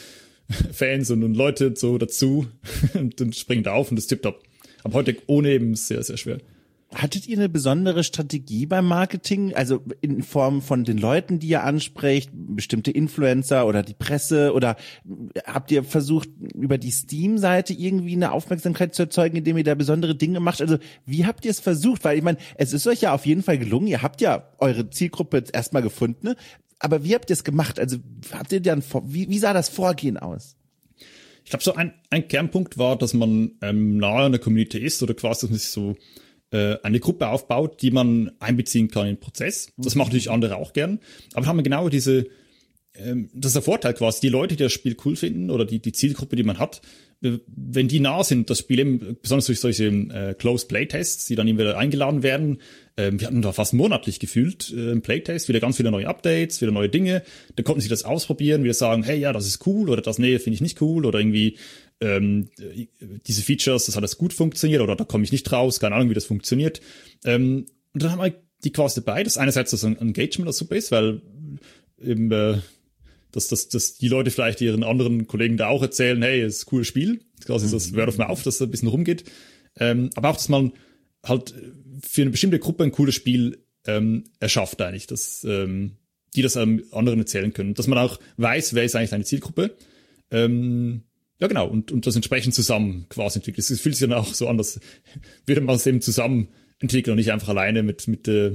Fans und, und Leute so dazu und dann springen da auf und das tippt ab. Aber heute ohne eben sehr, sehr schwer. Hattet ihr eine besondere Strategie beim Marketing? Also in Form von den Leuten, die ihr ansprecht, bestimmte Influencer oder die Presse, oder habt ihr versucht, über die Steam-Seite irgendwie eine Aufmerksamkeit zu erzeugen, indem ihr da besondere Dinge macht? Also wie habt ihr es versucht? Weil ich meine, es ist euch ja auf jeden Fall gelungen. Ihr habt ja eure Zielgruppe jetzt erstmal gefunden. Aber wie habt ihr es gemacht? Also habt ihr dann, wie, wie sah das Vorgehen aus? Ich glaube, so ein, ein Kernpunkt war, dass man ähm, nahe an der Community ist oder quasi, dass man sich so eine Gruppe aufbaut, die man einbeziehen kann in den Prozess. Das machen natürlich andere auch gern. Aber dann haben wir genau diese, ähm, das ist der Vorteil quasi, die Leute, die das Spiel cool finden oder die, die Zielgruppe, die man hat, wenn die nah sind, das Spiel eben, besonders durch solche äh, Closed Playtests, die dann eben wieder eingeladen werden, ähm, wir hatten da fast monatlich gefühlt äh, Playtests, wieder ganz viele neue Updates, wieder neue Dinge, da konnten sie das ausprobieren, wieder sagen, hey, ja, das ist cool oder das, nee, finde ich nicht cool oder irgendwie ähm, diese Features, das hat das gut funktioniert oder da komme ich nicht raus, keine Ahnung, wie das funktioniert. Ähm, und dann haben wir die quasi dabei, das einerseits das Engagement, das super ist, weil eben äh, dass, dass, dass die Leute vielleicht ihren anderen Kollegen da auch erzählen, hey, ist ein cooles Spiel. Quasi mhm. das Word of Mouth, dass da ein bisschen rumgeht. Ähm, aber auch, dass man halt für eine bestimmte Gruppe ein cooles Spiel ähm, erschafft eigentlich, dass ähm, die das ähm, anderen erzählen können. Dass man auch weiß, wer ist eigentlich deine Zielgruppe. Ähm, ja, genau. Und, und das entsprechend zusammen quasi entwickelt. Es fühlt sich dann auch so an, dass würde man es eben zusammen entwickeln und nicht einfach alleine mit, mit, äh,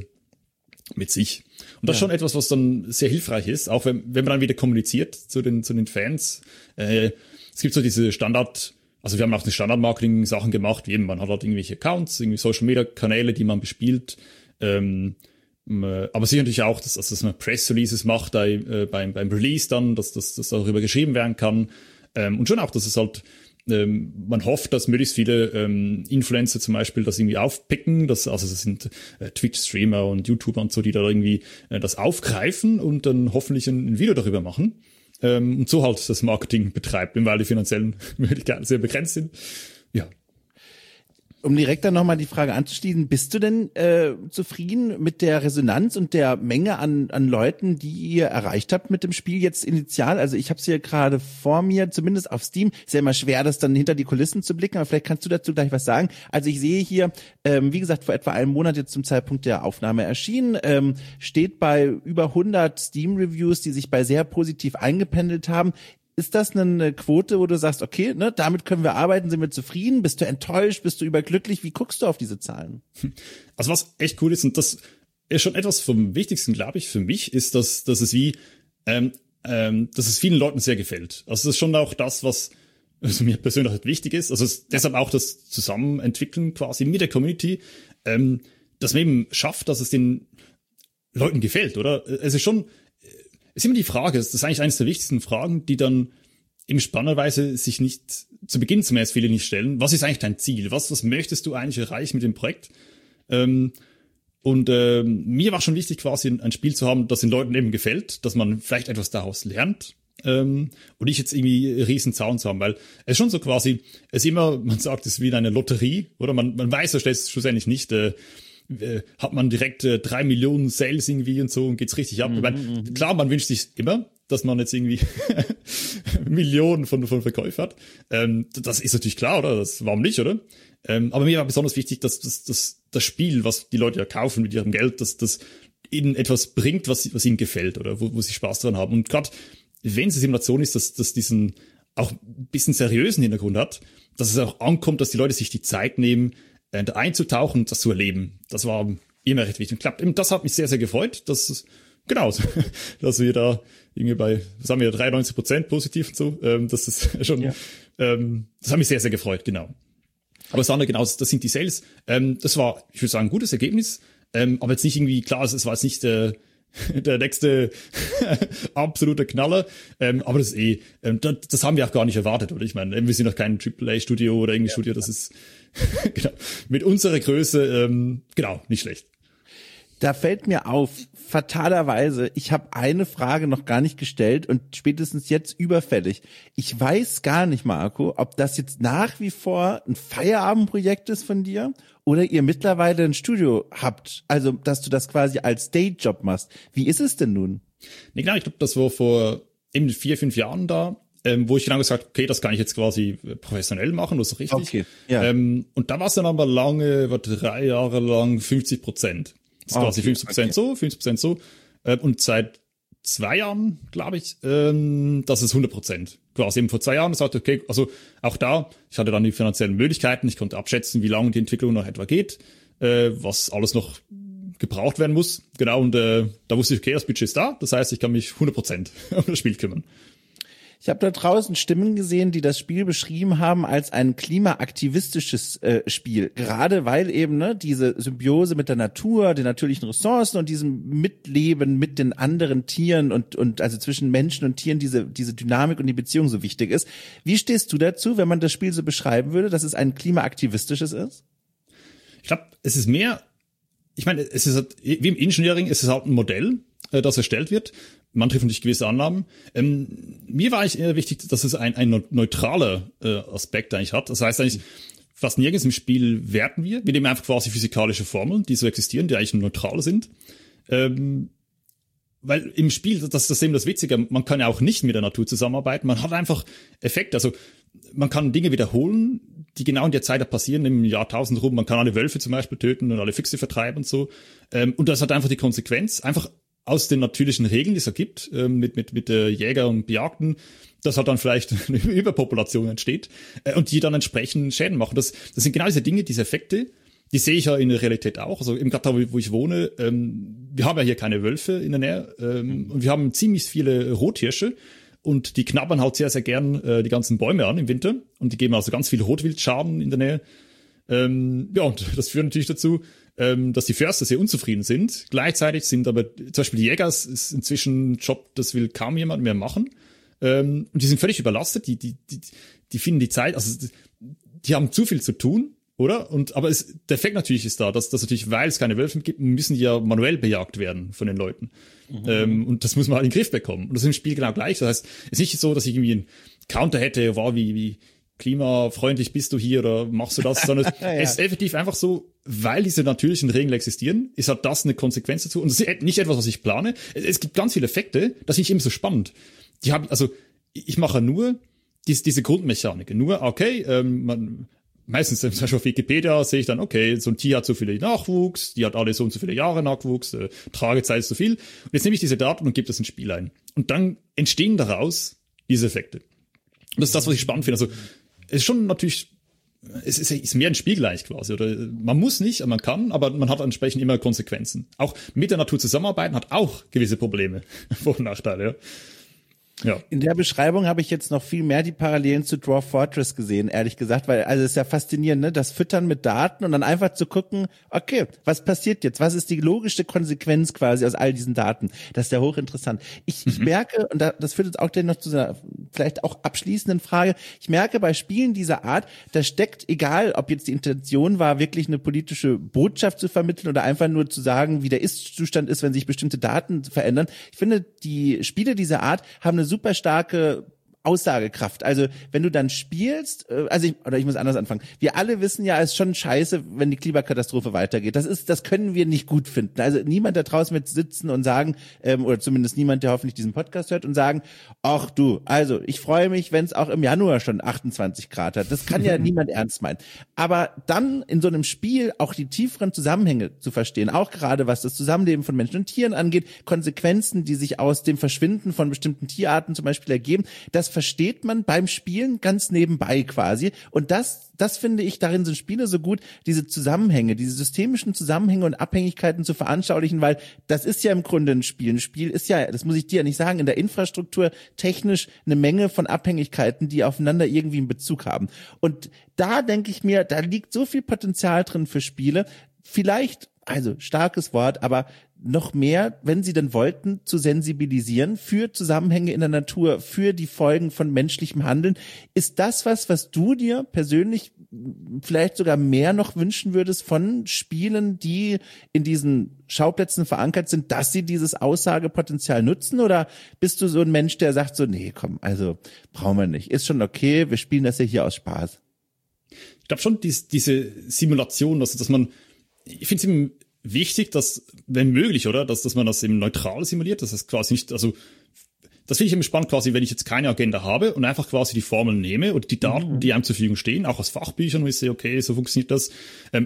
mit sich. Und das ja. ist schon etwas, was dann sehr hilfreich ist, auch wenn, wenn man dann wieder kommuniziert zu den, zu den Fans. Äh, es gibt so diese Standard, also wir haben auch eine Standard-Marketing-Sachen gemacht, wie eben, man hat halt irgendwelche Accounts, irgendwie Social-Media-Kanäle, die man bespielt. Ähm, äh, aber sicher natürlich auch, dass, dass man Press-Releases macht äh, beim, beim Release dann, dass, dass, dass darüber geschrieben werden kann. Ähm, und schon auch, dass es halt Ähm, man hofft, dass möglichst viele ähm, Influencer zum Beispiel das irgendwie aufpicken, das, also das sind äh, Twitch-Streamer und YouTuber und so, die da irgendwie äh, das aufgreifen und dann hoffentlich ein, ein Video darüber machen ähm, und so halt das Marketing betreibt, weil die finanziellen Möglichkeiten sehr begrenzt sind. Ja. Um direkt dann nochmal die Frage anzuschließen, bist du denn äh, zufrieden mit der Resonanz und der Menge an an Leuten, die ihr erreicht habt mit dem Spiel jetzt initial? Also ich habe es hier gerade vor mir, zumindest auf Steam. Ist ja immer schwer, das dann hinter die Kulissen zu blicken, aber vielleicht kannst du dazu gleich was sagen. Also ich sehe hier, ähm, wie gesagt, vor etwa einem Monat jetzt zum Zeitpunkt der Aufnahme erschienen, ähm, steht bei über hundert Steam-Reviews, die sich bei sehr positiv eingependelt haben. Ist das eine Quote, wo du sagst, okay, ne, damit können wir arbeiten, sind wir zufrieden? Bist du enttäuscht? Bist du überglücklich? Wie guckst du auf diese Zahlen? Also was echt cool ist, und das ist schon etwas vom Wichtigsten, glaube ich, für mich, ist, dass, dass es wie, ähm, ähm, dass es vielen Leuten sehr gefällt. Also das ist schon auch das, was also mir persönlich halt wichtig ist. Also es, deshalb auch das Zusammenentwickeln quasi mit der Community, ähm, dass man eben schafft, dass es den Leuten gefällt, oder? Es ist schon, ist immer die Frage, das ist eigentlich eines der wichtigsten Fragen, die dann eben spannenderweise sich nicht, zu Beginn zumindest viele nicht stellen. Was ist eigentlich dein Ziel? Was, was möchtest du eigentlich erreichen mit dem Projekt? Ähm, und äh, mir war schon wichtig, quasi ein, ein Spiel zu haben, das den Leuten eben gefällt, dass man vielleicht etwas daraus lernt. Ähm, und nicht jetzt irgendwie riesen Zahlen zu haben, weil es ist schon so quasi, es ist immer, man sagt, es ist wie eine Lotterie, oder? Man, man weiß ja schlussendlich nicht, äh, Äh, hat man direkt äh, drei Millionen Sales irgendwie und so und geht's richtig ab. Mhm, ich mein, klar, man wünscht sich immer, dass man jetzt irgendwie Millionen von, von Verkäufen hat. Ähm, das ist natürlich klar, oder? Das, warum nicht, oder? Ähm, aber mir war besonders wichtig, dass, dass, dass das Spiel, was die Leute ja kaufen mit ihrem Geld, dass das ihnen etwas bringt, was, was ihnen gefällt, oder wo, wo sie Spaß dran haben. Und gerade wenn es eine Simulation ist, dass, dass diesen auch ein bisschen seriösen Hintergrund hat, dass es auch ankommt, dass die Leute sich die Zeit nehmen, da einzutauchen und das zu erleben. Das war immer recht wichtig. Und klappt. Das hat mich sehr, sehr gefreut. Dass, genau, dass wir da irgendwie bei, was haben wir, dreiundneunzig Prozent positiv und so. Ähm, das ist schon, ja. ähm, das hat mich sehr, sehr gefreut, genau. Aber das andere, genau, das sind die Sales. Ähm, das war, ich würde sagen, ein gutes Ergebnis. Ähm, aber jetzt nicht irgendwie, klar, es war jetzt nicht der, der nächste absolute Knaller. Ähm, aber das ist eh, ähm, das, das haben wir auch gar nicht erwartet, oder? Ich meine, wir sind noch kein Triple A Studio oder irgendwie ja, Studio, das ist, genau, mit unserer Größe, ähm, genau, nicht schlecht. Da fällt mir auf, fatalerweise, ich habe eine Frage noch gar nicht gestellt und spätestens jetzt überfällig. Ich weiß gar nicht, Marco, ob das jetzt nach wie vor ein Feierabendprojekt ist von dir oder ihr mittlerweile ein Studio habt. Also, dass du das quasi als Dayjob machst. Wie ist es denn nun? Nee, klar, ich glaube, das war vor eben vier, fünf Jahren da. Ähm, wo ich genau gesagt, okay, das kann ich jetzt quasi professionell machen, das ist richtig. Okay, ja. Ähm, und da war es dann aber lange, war drei Jahre lang fünfzig Prozent. Das ist oh, quasi okay, fünfzig Prozent okay. so, fünfzig Prozent so. Ähm, und seit zwei Jahren, glaube ich, ähm, das ist hundert Prozent. Quasi eben vor zwei Jahren, das sagte, okay, also auch da, ich hatte dann die finanziellen Möglichkeiten, ich konnte abschätzen, wie lange die Entwicklung noch etwa geht, äh, was alles noch gebraucht werden muss. Genau, und äh, da wusste ich, okay, das Budget ist da, das heißt, ich kann mich hundert Prozent um das Spiel kümmern. Ich habe da draußen Stimmen gesehen, die das Spiel beschrieben haben als ein klimaaktivistisches äh, Spiel. Gerade weil eben ne diese Symbiose mit der Natur, den natürlichen Ressourcen und diesem Mitleben mit den anderen Tieren und und also zwischen Menschen und Tieren diese diese Dynamik und die Beziehung so wichtig ist. Wie stehst du dazu, wenn man das Spiel so beschreiben würde, dass es ein klimaaktivistisches ist? Ich glaube, es ist mehr, ich meine, es ist halt, wie im Engineering, es ist halt ein Modell, äh, das erstellt wird. Man trifft natürlich gewisse Annahmen. Ähm, mir war eigentlich eher wichtig, dass es ein, ein neutraler äh, Aspekt eigentlich hat. Das heißt eigentlich, fast nirgends im Spiel werten wir. Wir nehmen einfach quasi physikalische Formeln, die so existieren, die eigentlich neutral sind. Ähm, weil im Spiel, das, das ist eben das Witzige, man kann ja auch nicht mit der Natur zusammenarbeiten. Man hat einfach Effekte. Also man kann Dinge wiederholen, die genau in der Zeit passieren, im Jahrtausend rum. Man kann alle Wölfe zum Beispiel töten und alle Füchse vertreiben und so. Ähm, und das hat einfach die Konsequenz, einfach aus den natürlichen Regeln, die es ergibt, äh, mit mit mit äh, Jäger und Bejagten, dass halt dann vielleicht eine Überpopulation entsteht äh, und die dann entsprechend Schäden machen. Das, das sind genau diese Dinge, diese Effekte, die sehe ich ja in der Realität auch. Also eben gerade da, wo ich wohne, ähm, wir haben ja hier keine Wölfe in der Nähe ähm, und wir haben ziemlich viele Rothirsche und die knabbern halt sehr, sehr gern äh, die ganzen Bäume an im Winter und die geben also ganz viel Rotwildschaden in der Nähe. Ähm, ja, und das führt natürlich dazu, ähm, dass die Förster sehr unzufrieden sind. Gleichzeitig sind aber zum Beispiel die Jäger ist inzwischen ein Job, das will kaum jemand mehr machen. Ähm, und die sind völlig überlastet. Die, die, die, die finden die Zeit, also die haben zu viel zu tun, oder? Und aber es, der Effekt natürlich ist da, dass, dass natürlich, weil es keine Wölfe gibt, müssen die ja manuell bejagt werden von den Leuten. Mhm. Ähm, und das muss man halt in den Griff bekommen. Und das ist im Spiel genau gleich. Das heißt, es ist nicht so, dass ich irgendwie einen Counter hätte, wow, wie, wie klimafreundlich bist du hier oder machst du das, sondern ja. Es ist effektiv einfach so, weil diese natürlichen Regeln existieren, ist halt das eine Konsequenz dazu. Und es ist nicht etwas, was ich plane. Es gibt ganz viele Effekte, das finde ich immer so spannend. Die habe also ich mache nur diese, diese Grundmechanik. Nur, okay, ähm, man meistens zum Beispiel auf Wikipedia sehe ich dann, okay, so ein Tier hat so viele Nachwuchs, die hat alle so und so viele Jahre Nachwuchs, äh, Tragezeit ist so viel. Und jetzt nehme ich diese Daten und gebe das ins Spiel ein. Und dann entstehen daraus diese Effekte. Und das ist das, was ich spannend finde. Also es ist schon natürlich, es ist, ist mehr ein Spielgleich quasi. Oder man muss nicht, man kann, aber man hat entsprechend immer Konsequenzen. Auch mit der Natur zusammenarbeiten hat auch gewisse Probleme, Vor- und Nachteile, ja. Ja. In der Beschreibung habe ich jetzt noch viel mehr die Parallelen zu Dwarf Fortress gesehen, ehrlich gesagt, weil also es ist ja faszinierend, ne, das Füttern mit Daten und dann einfach zu gucken, okay, was passiert jetzt? Was ist die logische Konsequenz quasi aus all diesen Daten? Das ist ja hochinteressant. Ich, mhm. ich merke, und das führt uns auch dann noch zu einer vielleicht auch abschließenden Frage, ich merke bei Spielen dieser Art, da steckt, egal ob jetzt die Intention war, wirklich eine politische Botschaft zu vermitteln oder einfach nur zu sagen, wie der Ist-Zustand ist, wenn sich bestimmte Daten verändern. Ich finde, die Spiele dieser Art haben eine super starke Aussagekraft. Also wenn du dann spielst, also ich, oder ich muss anders anfangen. Wir alle wissen ja, es ist schon scheiße, wenn die Klimakatastrophe weitergeht. Das ist, das können wir nicht gut finden. Also niemand da draußen wird sitzen und sagen, ähm, oder zumindest niemand, der hoffentlich diesen Podcast hört und sagen, ach du, also ich freue mich, wenn es auch im Januar schon achtundzwanzig Grad hat. Das kann ja niemand ernst meinen. Aber dann in so einem Spiel auch die tieferen Zusammenhänge zu verstehen, auch gerade was das Zusammenleben von Menschen und Tieren angeht, Konsequenzen, die sich aus dem Verschwinden von bestimmten Tierarten zum Beispiel ergeben, das versteht man beim Spielen ganz nebenbei quasi. Und das, das finde ich, darin sind Spiele so gut, diese Zusammenhänge, diese systemischen Zusammenhänge und Abhängigkeiten zu veranschaulichen, weil das ist ja im Grunde ein Spiel. Ein Spiel ist ja, das muss ich dir ja nicht sagen, in der Infrastruktur technisch eine Menge von Abhängigkeiten, die aufeinander irgendwie einen Bezug haben. Und da denke ich mir, da liegt so viel Potenzial drin für Spiele. Vielleicht, also starkes Wort, aber noch mehr, wenn sie denn wollten, zu sensibilisieren für Zusammenhänge in der Natur, für die Folgen von menschlichem Handeln. Ist das was, was du dir persönlich vielleicht sogar mehr noch wünschen würdest von Spielen, die in diesen Schauplätzen verankert sind, dass sie dieses Aussagepotenzial nutzen? Oder bist du so ein Mensch, der sagt so, nee, komm, also brauchen wir nicht. Ist schon okay, wir spielen das ja hier aus Spaß. Ich glaube schon, dies, diese Simulation, also dass man, ich finde es eben wichtig, dass, wenn möglich, oder, dass, dass man das eben neutral simuliert, dass das quasi nicht, also, das finde ich eben spannend quasi, wenn ich jetzt keine Agenda habe und einfach quasi die Formeln nehme und die Daten, mhm. die einem zur Verfügung stehen, auch aus Fachbüchern, wo ich sehe, okay, so funktioniert das, ähm,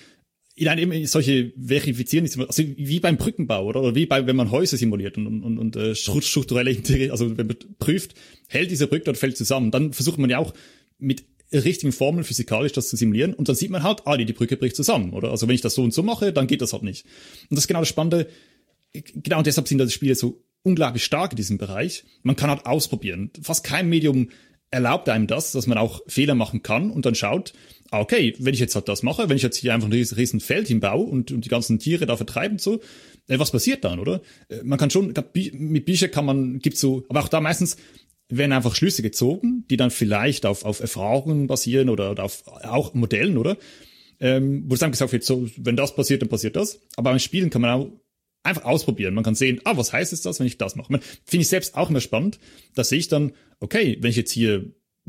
in einem eben solche verifizieren, also wie beim Brückenbau, oder, oder wie bei, wenn man Häuser simuliert und, und, und äh, strukturelle Integrität, also wenn man prüft, hält diese Brücke oder fällt zusammen, dann versucht man ja auch mit richtigen Formeln physikalisch das zu simulieren und dann sieht man halt, ah, die, die Brücke bricht zusammen, oder? Also wenn ich das so und so mache, dann geht das halt nicht. Und das ist genau das Spannende, genau deshalb sind die Spiele so unglaublich stark in diesem Bereich. Man kann halt ausprobieren. Fast kein Medium erlaubt einem das, dass man auch Fehler machen kann und dann schaut, ah, okay, wenn ich jetzt halt das mache, wenn ich jetzt hier einfach ein riesen Feld hinbaue und, und die ganzen Tiere da vertreiben und so, äh, was passiert dann, oder? Äh, man kann schon, mit Büchern kann man, gibt's so, aber auch da meistens werden einfach Schlüsse gezogen, die dann vielleicht auf, auf Erfahrungen basieren oder, oder auf auch Modellen, oder? Ähm, wo es dann gesagt wird, so, wenn das passiert, dann passiert das. Aber beim Spielen kann man auch einfach ausprobieren. Man kann sehen, ah, was heißt es das, wenn ich das mache? Finde ich selbst auch immer spannend. Da sehe ich dann, okay, wenn ich jetzt hier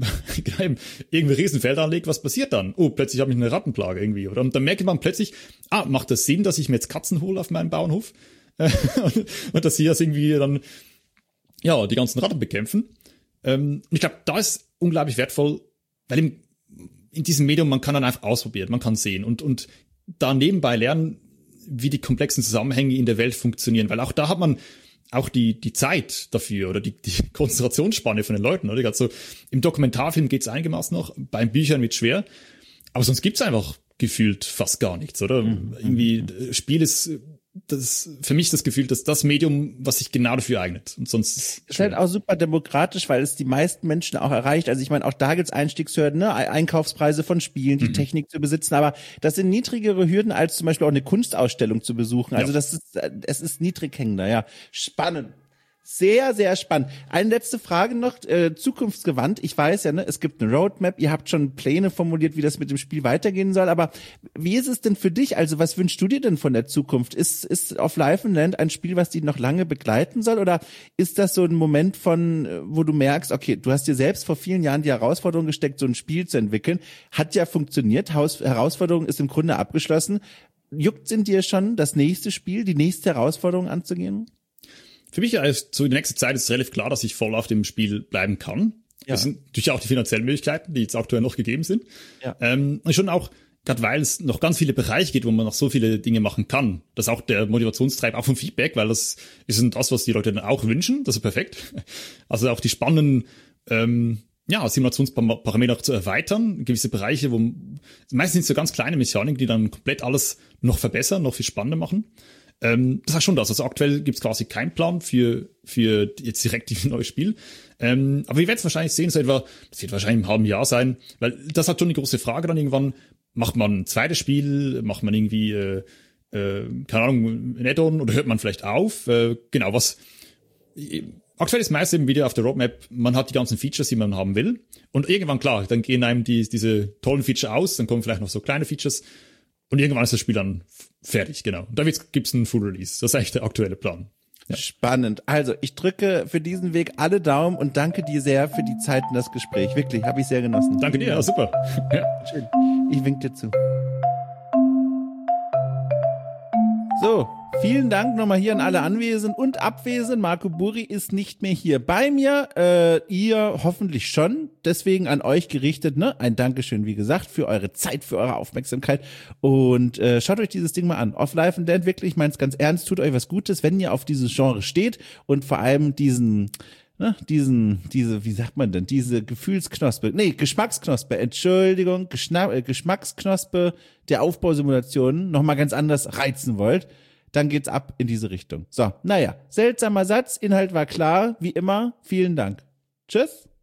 irgendwie Riesenfelder anlege, was passiert dann? Oh, plötzlich habe ich eine Rattenplage irgendwie, oder? Und dann merkt man plötzlich, ah, macht das Sinn, dass ich mir jetzt Katzen hole auf meinem Bauernhof? und, und dass sie das irgendwie dann, ja, die ganzen Ratten bekämpfen. Und ich glaube, da ist unglaublich wertvoll, weil im, in diesem Medium, man kann dann einfach ausprobieren, man kann sehen und, und da nebenbei lernen, wie die komplexen Zusammenhänge in der Welt funktionieren, weil auch da hat man auch die, die Zeit dafür oder die, die Konzentrationsspanne von den Leuten, oder? Also im Dokumentarfilm geht's einigermaßen noch, beim Büchern wird's schwer, aber sonst gibt's einfach gefühlt fast gar nichts, oder? Mhm. Irgendwie, Spiel ist, das ist für mich das Gefühl, dass das Medium, was sich genau dafür eignet. Und sonst ist es ist halt auch super demokratisch, weil es die meisten Menschen auch erreicht. Also ich meine, auch da gibt's Einstiegshürden, ne? Einkaufspreise von Spielen, die mhm. Technik zu besitzen. Aber das sind niedrigere Hürden, als zum Beispiel auch eine Kunstausstellung zu besuchen. Also ja. das ist, es ist niedrig hängender, ja. Spannend. Sehr, sehr spannend. Eine letzte Frage noch, äh, zukunftsgewandt. Ich weiß ja, ne, es gibt eine Roadmap, ihr habt schon Pläne formuliert, wie das mit dem Spiel weitergehen soll, aber wie ist es denn für dich? Also was wünschst du dir denn von der Zukunft? Ist, ist Of Life and Land ein Spiel, was dich noch lange begleiten soll, oder ist das so ein Moment von, wo du merkst, okay, du hast dir selbst vor vielen Jahren die Herausforderung gesteckt, so ein Spiel zu entwickeln, hat ja funktioniert, Haus- Herausforderung ist im Grunde abgeschlossen. Juckt's in dir schon, das nächste Spiel, die nächste Herausforderung anzugehen? Für mich ist so in der nächsten Zeit ist relativ klar, dass ich voll auf dem Spiel bleiben kann. Ja. Das sind natürlich auch die finanziellen Möglichkeiten, die jetzt aktuell noch gegeben sind. Ja. Ähm, und schon auch, gerade weil es noch ganz viele Bereiche gibt, wo man noch so viele Dinge machen kann. Das ist auch der Motivationstreib, auch vom Feedback, weil das ist das, was die Leute dann auch wünschen. Das ist perfekt. Also auch die spannenden ähm, ja, Simulationsparameter zu erweitern, gewisse Bereiche, wo meistens sind es so ganz kleine Mechaniken, die dann komplett alles noch verbessern, noch viel spannender machen. Ähm, das ist schon das. Also aktuell gibt es quasi keinen Plan für für jetzt direkt dieses neue Spiel. Ähm, aber wir werden es wahrscheinlich sehen, so etwa, das wird wahrscheinlich im halben Jahr sein, weil das hat schon die große Frage dann irgendwann, macht man ein zweites Spiel, macht man irgendwie, äh, äh, keine Ahnung, ein Add-on oder hört man vielleicht auf? Äh, genau, was aktuell ist meist eben wieder auf der Roadmap, man hat die ganzen Features, die man haben will. Und irgendwann, klar, dann gehen einem die diese tollen Features aus, dann kommen vielleicht noch so kleine Features. Und irgendwann ist das Spiel dann fertig, genau. Und da gibt's einen Full Release. Das ist eigentlich der aktuelle Plan. Ja. Spannend. Also, ich drücke für diesen Weg alle Daumen und danke dir sehr für die Zeit und das Gespräch. Wirklich, habe ich sehr genossen. Danke dir, ja, super. Ja. Schön. Ich wink dir zu. So, vielen Dank nochmal hier an alle Anwesenden und Abwesenden. Marco Buri ist nicht mehr hier bei mir, äh, ihr hoffentlich schon. Deswegen an euch gerichtet, ne? Ein Dankeschön, wie gesagt, für eure Zeit, für eure Aufmerksamkeit. Und äh, schaut euch dieses Ding mal an. Of Life and Land, wirklich, ich meine es ganz ernst, tut euch was Gutes, wenn ihr auf dieses Genre steht und vor allem diesen... Ne, diesen, diese, wie sagt man denn, diese Gefühlsknospe, nee, Geschmacksknospe, Entschuldigung, Geschna- äh, Geschmacksknospe der Aufbausimulationen nochmal ganz anders reizen wollt, dann geht's ab in diese Richtung. So, naja, seltsamer Satz, Inhalt war klar, wie immer, vielen Dank. Tschüss.